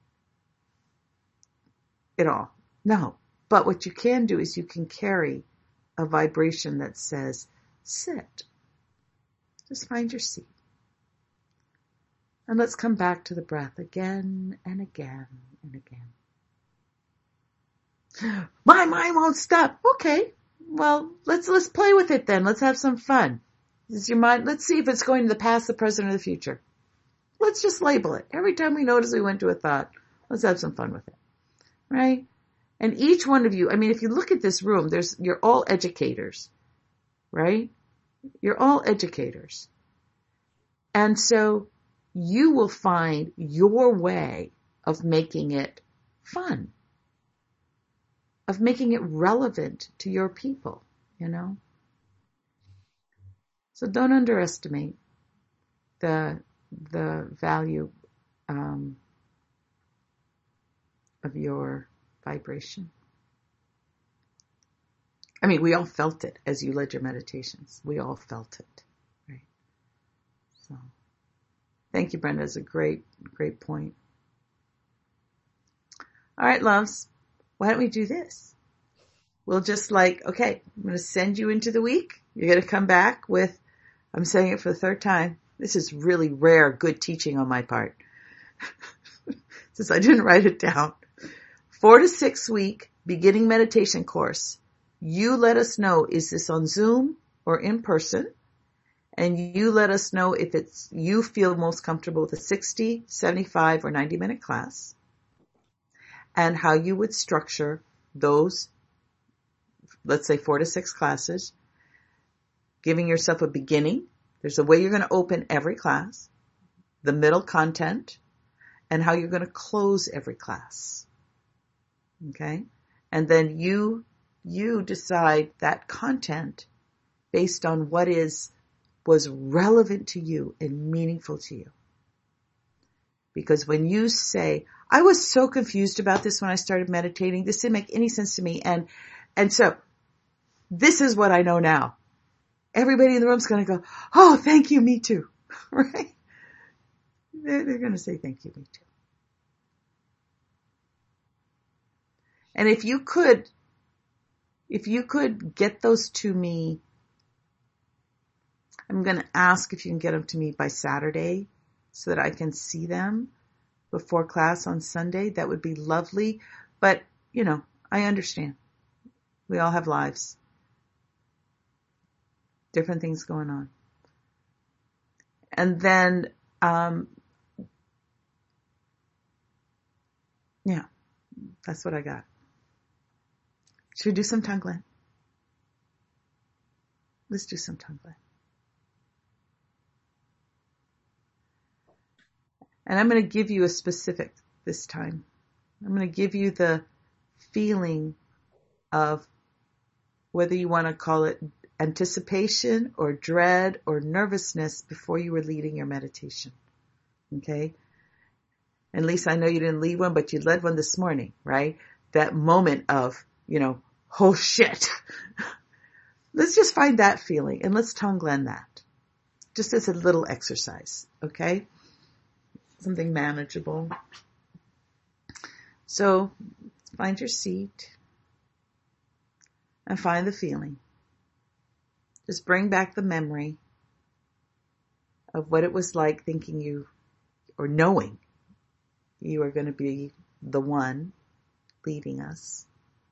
it all. No. But what you can do is you can carry a vibration that says, sit. Just find your seat. And let's come back to the breath again and again and again. My mind won't stop. Okay. Well, let's play with it then. Let's have some fun. Is your mind, let's see if it's going to the past, the present, or the future. Let's just label it. Every time we notice we went to a thought, let's have some fun with it. Right? And each one of you, I mean, if you look at this room, you're all educators, right? You're all educators. And so you will find your way of making it fun, of making it relevant to your people, So don't underestimate the value of your vibration. I mean, we all felt it as you led your meditations. We all felt it, right? So, thank you, Brenda. It's a great, great point. All right, loves. Why don't we do this? We'll just okay, I'm going to send you into the week. You're going to come back with, I'm saying it for the 3rd time. This is really rare, good teaching on my part. Since I didn't write it down. 4 to 6 week beginning meditation course. You let us know, is this on Zoom or in person? And you let us know if you feel most comfortable with a 60, 75, or 90-minute class. And how you would structure those, let's say 4 to 6 classes. Giving yourself a beginning. There's a way you're going to open every class. the middle content, and how you're going to close every class. Okay? And then you decide that content based on what was relevant to you and meaningful to you. Because when you say, I was so confused about this when I started meditating, this didn't make any sense to me, and so this is what I know now. Everybody in the room's going to go, oh, thank you, me too. Right? They're going to say thank you, me too. And if you could get those to me, I'm going to ask if you can get them to me by Saturday so that I can see them before class on Sunday. That would be lovely. But, I understand. We all have lives. Different things going on. And then, that's what I got. Should we do some Tonglen? Let's do some Tonglen. And I'm going to give you a specific this time. I'm going to give you the feeling of whether you want to call it anticipation or dread or nervousness before you were leading your meditation. Okay? And Lisa, I know you didn't lead one, but you led one this morning, right? That moment of, oh shit. Let's just find that feeling and let's Tonglen that. Just as a little exercise, okay? Something manageable. So find your seat and find the feeling. Just bring back the memory of what it was like thinking you, or knowing you are going to be the one leading us.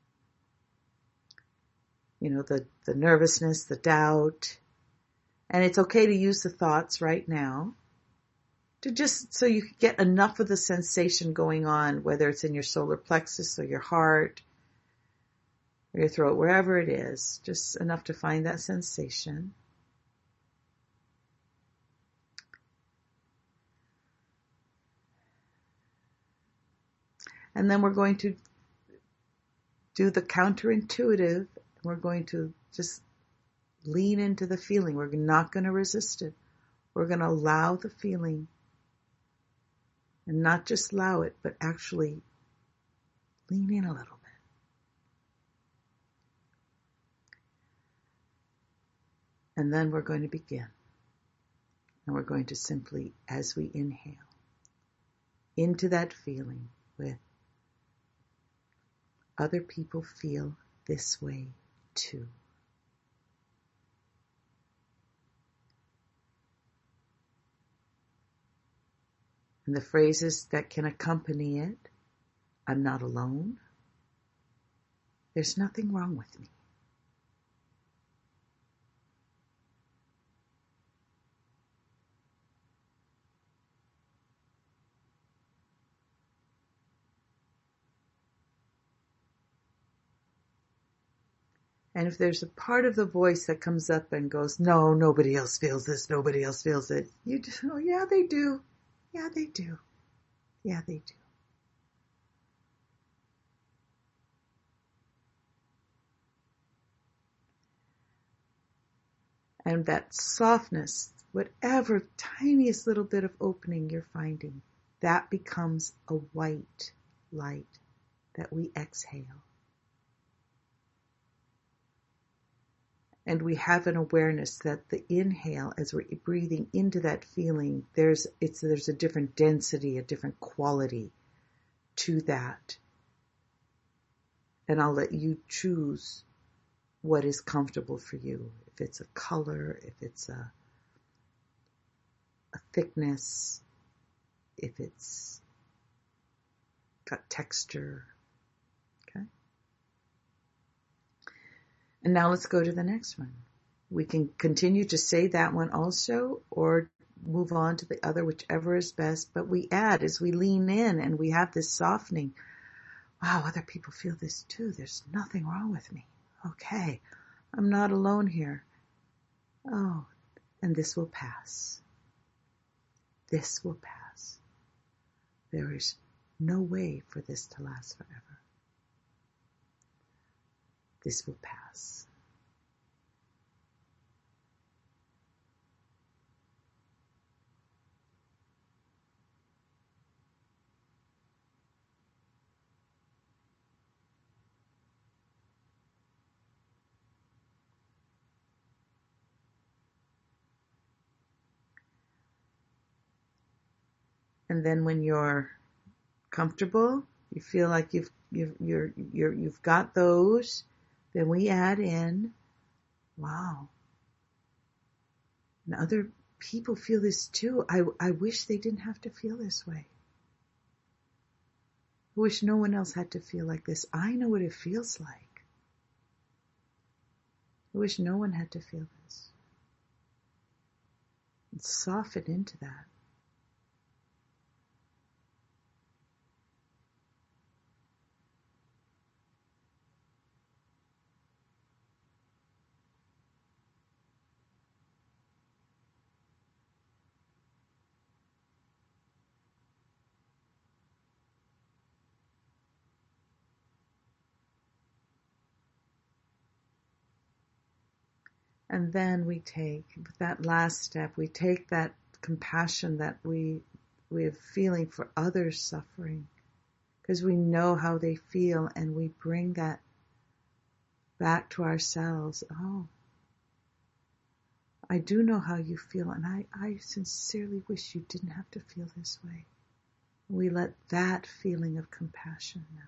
The nervousness, the doubt. And it's okay to use the thoughts right now to just so you can get enough of the sensation going on, whether it's in your solar plexus or your heart or your throat, wherever it is, just enough to find that sensation. And then we're going to do the counterintuitive. We're going to just lean into the feeling. We're not going to resist it. We're going to allow the feeling. And not just allow it, but actually lean in a little bit. And then we're going to begin. And we're going to simply, as we inhale, into that feeling with other people feel this way too. And the phrases that can accompany it: I'm not alone. There's nothing wrong with me. And if there's a part of the voice that comes up and goes, no, nobody else feels this, nobody else feels it, you just, oh yeah, they do. Yeah, they do. Yeah, they do. And that softness, whatever tiniest little bit of opening you're finding, that becomes a white light that we exhale. And we have an awareness that the inhale, as we're breathing into that feeling, there's a different density, a different quality to that. And I'll let you choose what is comfortable for you. If it's a color, if it's a thickness, if it's got texture. Okay? And now let's go to the next one. We can continue to say that one also, or move on to the other, whichever is best. But we add as we lean in and we have this softening. Wow, other people feel this too. There's nothing wrong with me. Okay, I'm not alone here. Oh, and this will pass. this will pass. There is no way for this to last forever. This will pass. And then when you're comfortable, you feel like you've got those, then we add in, wow. And other people feel this too. I wish they didn't have to feel this way. I wish no one else had to feel like this. I know what it feels like. I wish no one had to feel this. And soften into that. And then we take that last step, we take that compassion that we're feeling for others suffering, because we know how they feel, and we bring that back to ourselves. Oh, I do know how you feel, and I sincerely wish you didn't have to feel this way. We let that feeling of compassion now.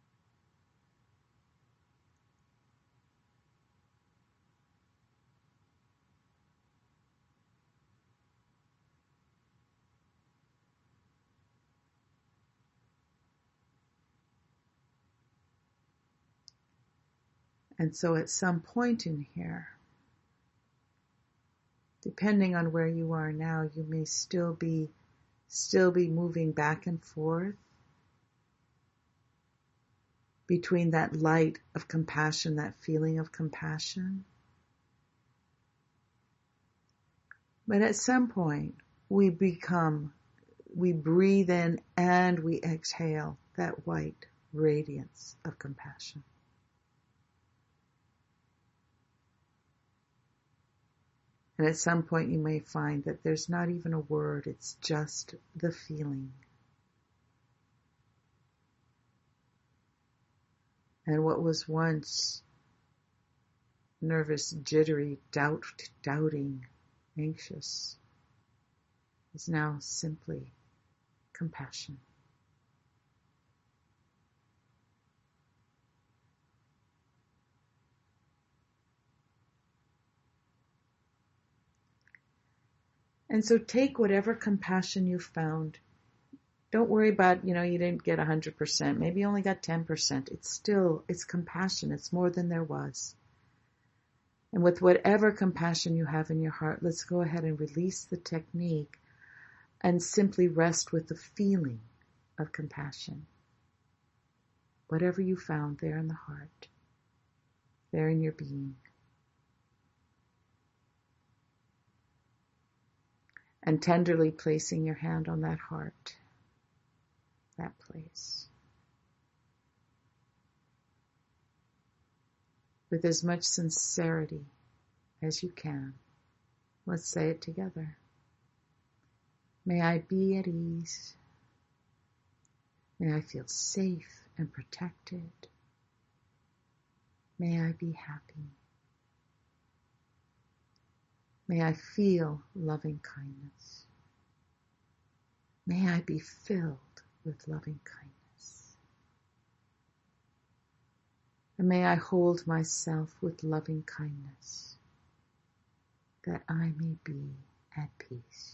And so at some point in here, depending on where you are now, you may still be moving back and forth between that light of compassion, that feeling of compassion. But at some point, we breathe in and we exhale that white radiance of compassion. And at some point you may find that there's not even a word, it's just the feeling. And what was once nervous, jittery, doubting, anxious is now simply compassion. And so take whatever compassion you found. Don't worry about, you didn't get 100%. Maybe you only got 10%. It's compassion. It's more than there was. And with whatever compassion you have in your heart, let's go ahead and release the technique and simply rest with the feeling of compassion. Whatever you found there in the heart, there in your being. And tenderly placing your hand on that heart, that place. With as much sincerity as you can, let's say it together. May I be at ease. May I feel safe and protected. May I be happy. May I feel loving kindness. May I be filled with loving kindness. And may I hold myself with loving kindness, that I may be at peace.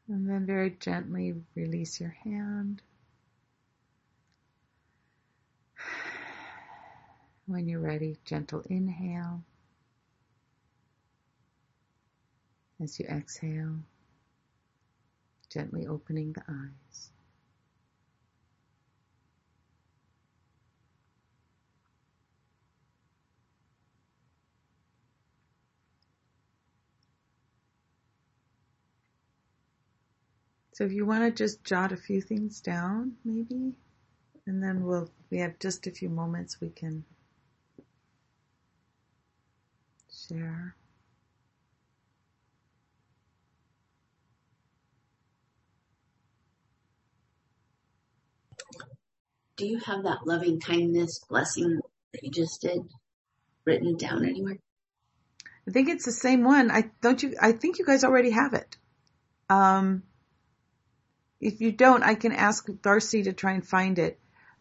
And then very gently release your hand. When you're ready, gentle inhale. As you exhale, gently opening the eyes. So if you want to just jot a few things down, maybe, and then we have just a few moments we can share. Do you have that loving kindness blessing that you just did written down anywhere? I think it's the same one. I think you guys already have it. If you don't, I can ask Darcy to try and find it.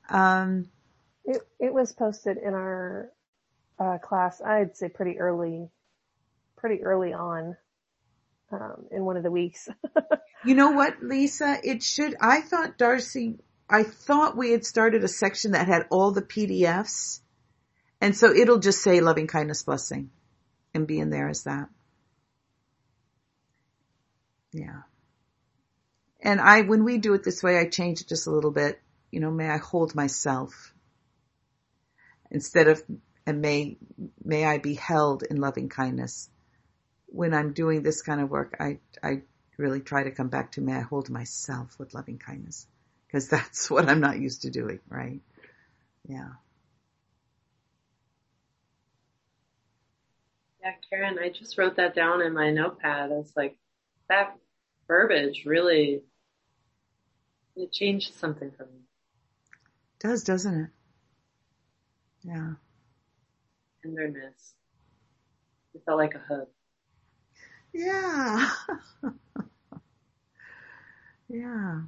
It was posted in our class, I'd say pretty early on, in one of the weeks. You know what, Lisa? I thought we had started a section that had all the PDFs. And so it'll just say loving kindness blessing and be in there as that. Yeah. And when we do it this way, I change it just a little bit. May I hold myself instead of, and may I be held in loving kindness. When I'm doing this kind of work, I really try to come back to may I hold myself with loving kindness, because that's what I'm not used to doing, right? Yeah. Yeah, Karen, I just wrote that down in my notepad. It's like that verbiage really, it changed something for me. It does, doesn't it? Yeah. Tenderness. It felt like a hug. Yeah. Yeah.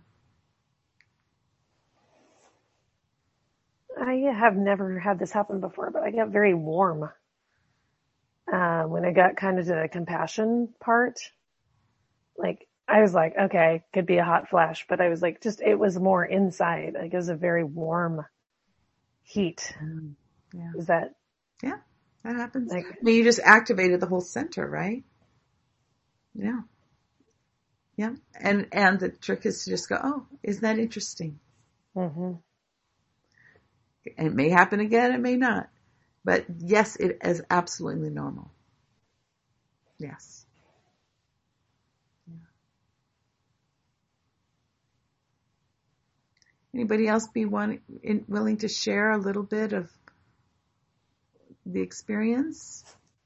I have never had this happen before, but I got very warm when I got kind of to the compassion part. Like, I was like, okay, could be a hot flash, but I was like, it was more inside. Like, it was a very warm heat. Yeah. Is that? Yeah, that happens. You just activated the whole center, right? Yeah. Yeah. And the trick is to just go, oh, isn't that interesting? Mm-hmm. And it may happen again, it may not. But yes, it is absolutely normal. Yes. Yeah. Anybody else be willing to share a little bit of the experience?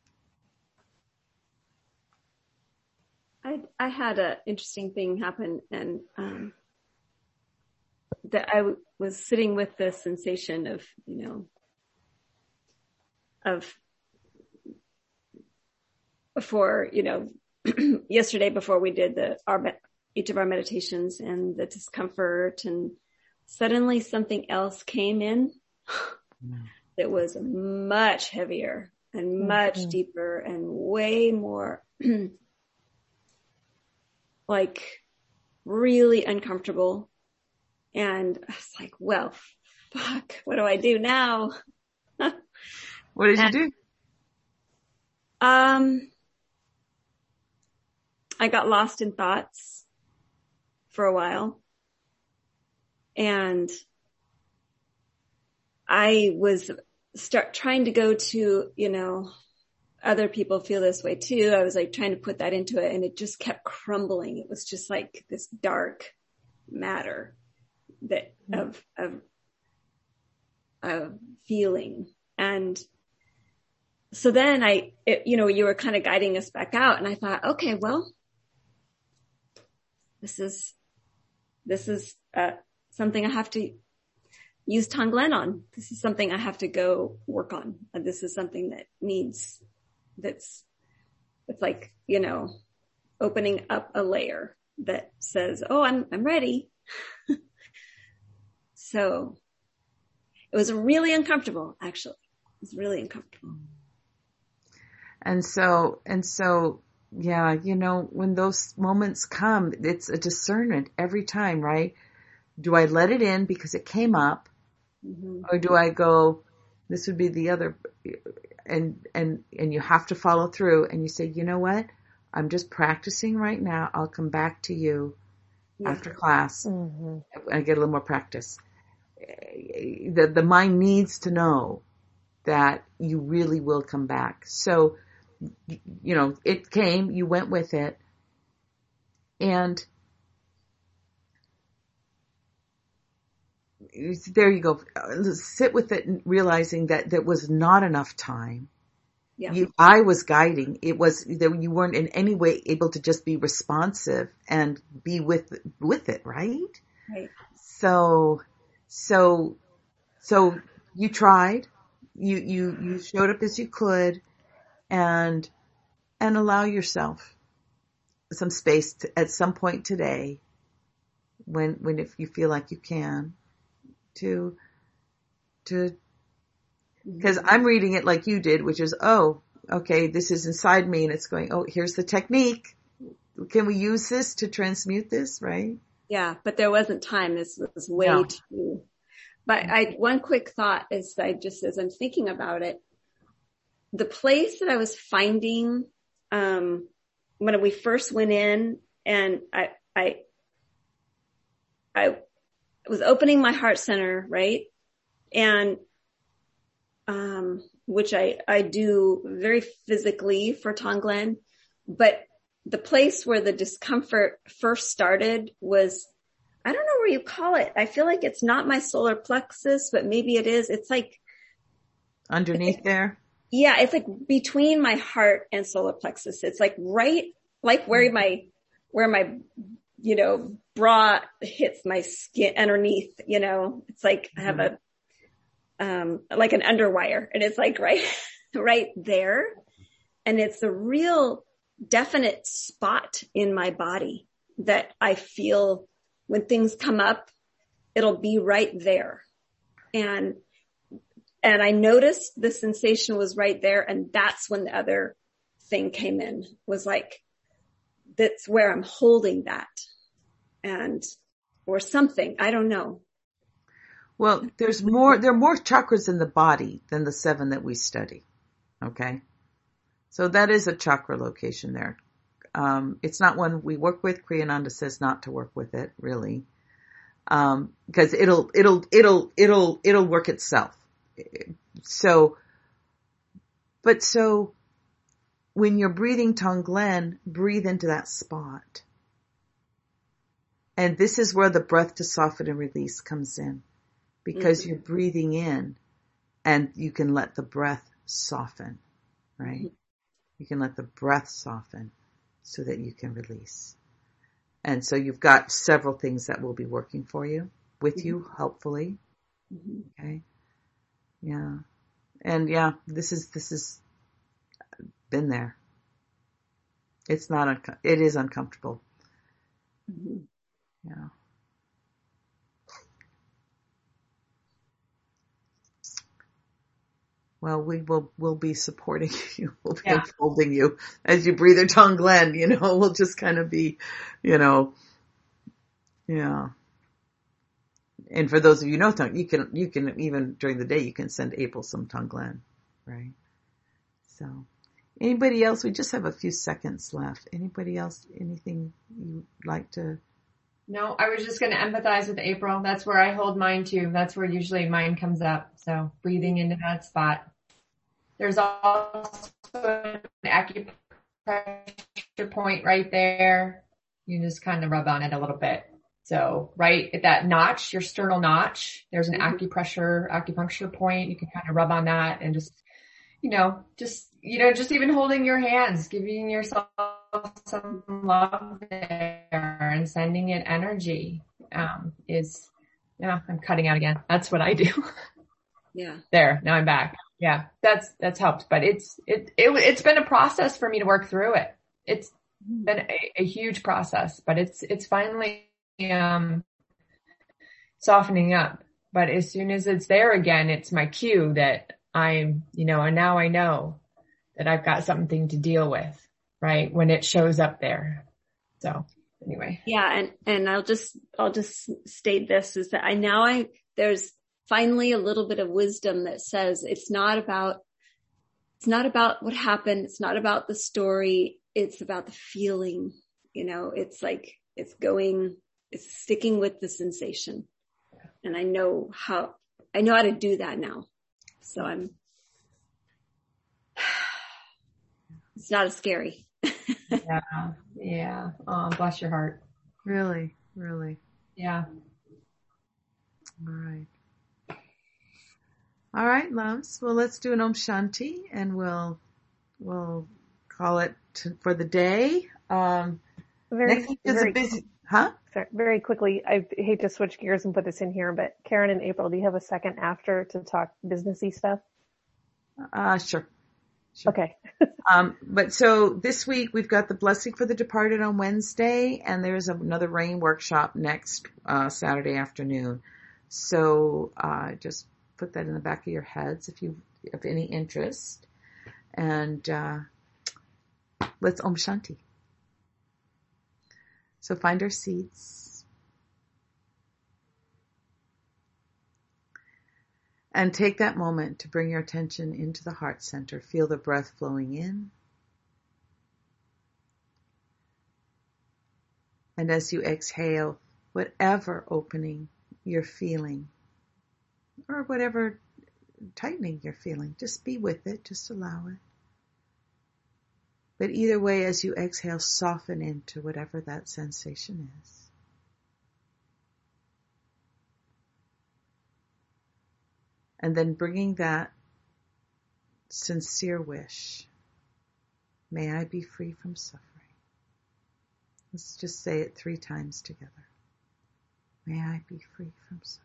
I had an interesting thing happen, and that I was sitting with the sensation of, before, yesterday before we did each of our meditations, and the discomfort, and suddenly something else came in that was much heavier and much deeper and way more like really uncomfortable. And I was like, well, fuck, what do I do now? What did you do? I got lost in thoughts for a while, and I was trying to go to, other people feel this way too. I was like trying to put that into it, and it just kept crumbling. It was just like this dark matter that of feeling. And so then you were kind of guiding us back out, and I thought, okay, well, this is something I have to use Tonglen on. This is something I have to go work on. This is something that needs, it's like, opening up a layer that says, oh, I'm ready. So it was really uncomfortable, actually. It was really uncomfortable. And so yeah, when those moments come, it's a discernment every time, right? Do I let it in because it came up, or do I go, this would be the other, and you have to follow through and you say, you know what? I'm just practicing right now. I'll come back to you after class. I get a little more practice. The mind needs to know that you really will come back. So, it came, you went with it, and there you go. Sit with it, realizing that there was not enough time. Yeah. I was guiding. It was that you weren't in any way able to just be responsive and be with it, right? Right. So you tried. You showed up as you could, and allow yourself some space at some point today, when if you feel like you can, to because I'm reading it like you did, which is, oh, okay, this is inside me, and it's going, oh, here's the technique. Can we use this to transmute this, right? Yeah, but there wasn't time. This was way too. But one quick thought is, as I'm thinking about it, the place that I was finding when we first went in, and I was opening my heart center, right? And which I do very physically for Tonglen, but the place where the discomfort first started was, I don't know where you call it. I feel like it's not my solar plexus, but maybe it is. It's like underneath there. Yeah. It's like between my heart and solar plexus. It's like right, like where my, bra hits my skin underneath, it's like I have a, like an underwire, and it's like right there. And it's a real definite spot in my body that I feel when things come up, it'll be right there. And I noticed the sensation was right there. And that's when the other thing came in, was like, that's where I'm holding that, or something. I don't know. Well, there are more chakras in the body than the 7 that we study. Okay. So that is a chakra location there. It's not one we work with. Kriyananda says not to work with it, really. Because it'll work itself. So when you're breathing Tonglen, breathe into that spot. And this is where the breath to soften and release comes in. Because you're breathing in, and you can let the breath soften, right? You can let the breath soften so that you can release. And so you've got several things that will be working for you, with you, helpfully. Okay. Yeah. And yeah, this is been there. It's not, it is uncomfortable. Yeah. Well, we'll be supporting you. We'll be unfolding you as you breathe your Tonglen, we'll just kind of be, yeah. And for those of you who know Tonglen, you can even during the day, you can send April some Tonglen, right? So anybody else? We just have a few seconds left. Anybody else? Anything you'd like to? No, I was just going to empathize with April. That's where I hold mine too. That's where usually mine comes up. So breathing into that spot. There's also an acupressure point right there. You just kind of rub on it a little bit. So right at that notch, your sternal notch, there's an acupuncture point. You can kind of rub on that and just even holding your hands, giving yourself some love there and sending it energy, I'm cutting out again. That's what I do. Yeah. There, now I'm back. Yeah, that's helped, but it's been a process for me to work through it. It's been a huge process, but it's finally, softening up. But as soon as it's there again, it's my cue that I'm, and now I know that I've got something to deal with, right? When it shows up there. So anyway. Yeah. And I'll just state this is that there's finally a little bit of wisdom that says it's not about what happened. It's not about the story. It's about the feeling, it's like, it's sticking with the sensation. And I know how to do that now. So it's not as scary. Yeah. Oh, bless your heart. Really, really. Yeah. All right, loves. Well, let's do an Om Shanti and we'll call it for the day. Next week is a busy, huh? Sorry, very quickly, I hate to switch gears and put this in here, but Karen and April, do you have a second after to talk businessy stuff? Sure. Okay. But so this week we've got the Blessing for the Departed on Wednesday, and there's another rain workshop next Saturday afternoon. So just put that in the back of your heads if you have any interest. And let's Om Shanti. So find our seats. And take that moment to bring your attention into the heart center. Feel the breath flowing in. And as you exhale, whatever opening you're feeling, or whatever tightening you're feeling, just be with it, just allow it. But either way, as you exhale, soften into whatever that sensation is. And then bringing that sincere wish, may I be free from suffering. Let's just say it 3 times together. May I be free from suffering.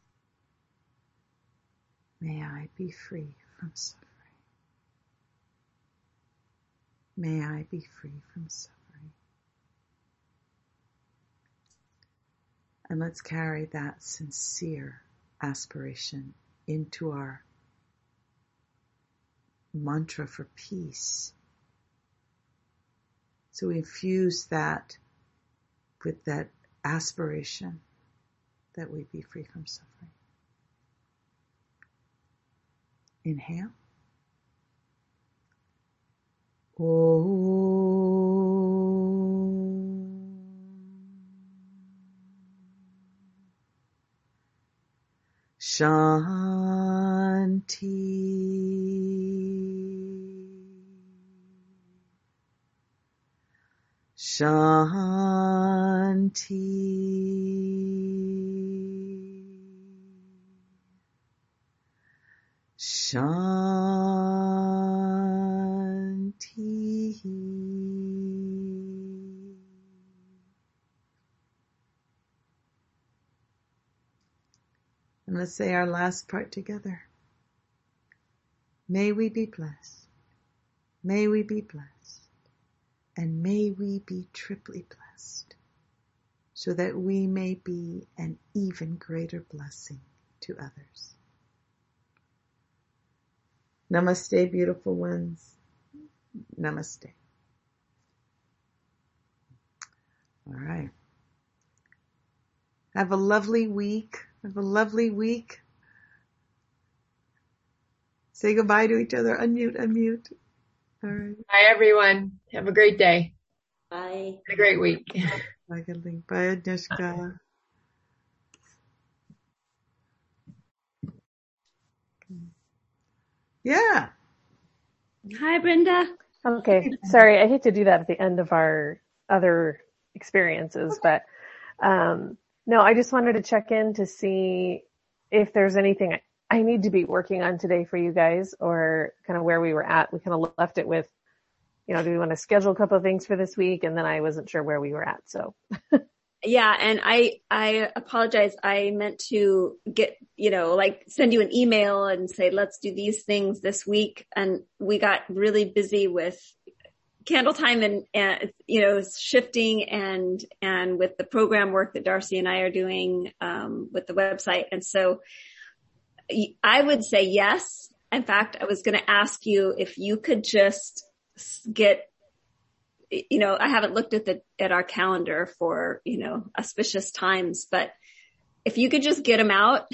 May I be free from suffering. May I be free from suffering. And let's carry that sincere aspiration into our mantra for peace. So we infuse that with that aspiration that we be free from suffering. Inhale. Shanti. Shanti. Shanti. And let's say our last part together. May we be blessed. May we be blessed. And may we be triply blessed, so that we may be an even greater blessing to others. Namaste, beautiful ones. Namaste. All right. Have a lovely week. Have a lovely week. Say goodbye to each other. Unmute, unmute. All right. Bye, everyone. Have a great day. Bye. Have a great week. Bye, Kathleen. Bye, Agnieszka. Yeah. Hi, Brenda. Okay. Sorry, I hate to do that at the end of our other experiences, but no, I just wanted to check in to see if there's anything I need to be working on today for you guys, or kind of where we were at. We kind of left it with, do we want to schedule a couple of things for this week? And then I wasn't sure where we were at. So. Yeah. And I apologize. I meant to get, send you an email and say, let's do these things this week. And we got really busy with candle time and shifting and with the program work that Darcy and I are doing, with the website. And so I would say yes. In fact, I was going to ask you if you could just get I haven't looked at our calendar for, auspicious times, but if you could just get them out,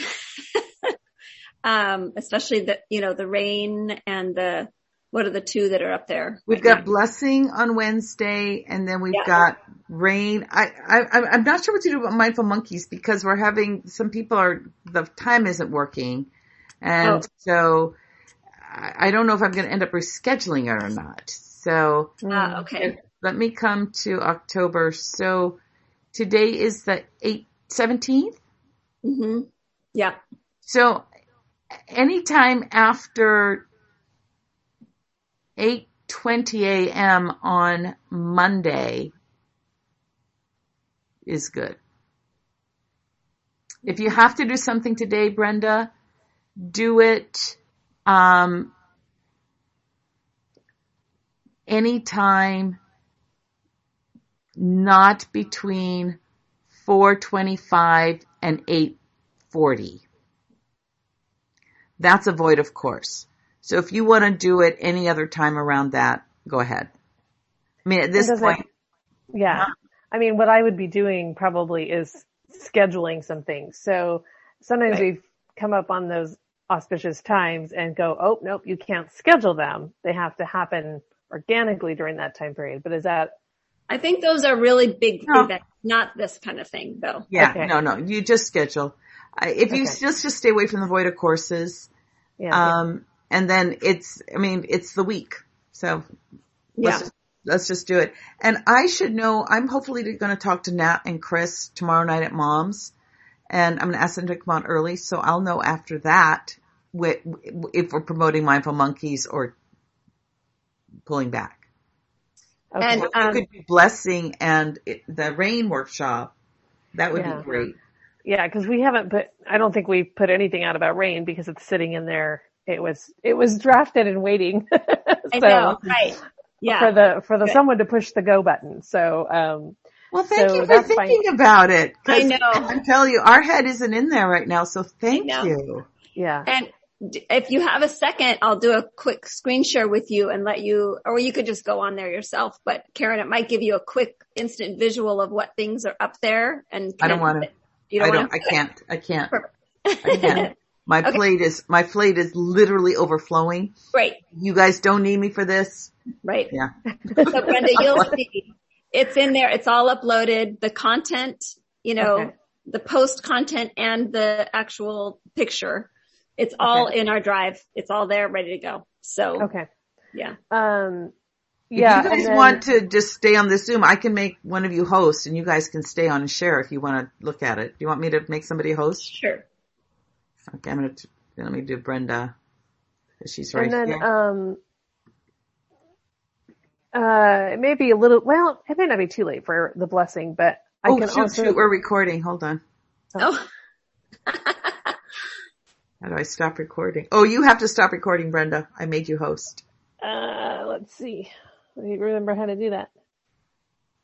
especially the rain and what are the two that are up there? We've got blessing on Wednesday, and then we've got rain. I'm not sure what to do about Mindful Monkeys because some people the time isn't working. And so I don't know if I'm going to end up rescheduling it or not. So okay. Let me come to October. So today is the 17th? Mm-hmm. Yeah. So anytime after 8:20 a.m. on Monday is good. If you have to do something today, Brenda, do it anytime not between 4:25 and 8:40. That's a void, of course. So if you want to do it any other time around that, go ahead. I mean, at this point. I mean, what I would be doing probably is scheduling some things. So sometimes we've come up on those auspicious times and go, oh, nope, you can't schedule them. They have to happen organically during that time period. But is that? I think those are really big events, not this kind of thing though. Yeah, no, you just schedule. If you just stay away from the void of courses. And then it's the week. So let's just do it. And I should know, I'm hopefully going to talk to Nat and Chris tomorrow night at Mom's, and I'm going to ask them to come on early. So I'll know after that if we're promoting Mindful Monkeys or pulling back. Okay. And it could be blessing and the rain workshop. That would be great. Yeah, because I don't think we put anything out about rain because it's sitting in there. It was drafted and waiting. I know, right. Yeah. For the someone to push the go button. So, well, thank you for thinking about it. I know. I'm telling you, our head isn't in there right now. So thank you. Yeah. And if you have a second, I'll do a quick screen share with you and let you, or you could just go on there yourself. But Karen, it might give you a quick instant visual of what things are up there. And I don't want to. I can't. Perfect. I can't. My plate is literally overflowing. Right. You guys don't need me for this. Right. Yeah. So Brenda, you'll see it's in there. It's all uploaded. The content, the post content and the actual picture. It's all in our drive. It's all there ready to go. So. Okay. Yeah. If you guys want to just stay on the Zoom, I can make one of you host and you guys can stay on and share if you want to look at it. Do you want me to make somebody host? Sure. Okay, let me do Brenda. She's right here. And then, it may be a little, well, it may not be too late for the blessing, but I can also. We're recording. Hold on. Oh. How do I stop recording? Oh, you have to stop recording, Brenda. I made you host. Let's see. Let me remember how to do that.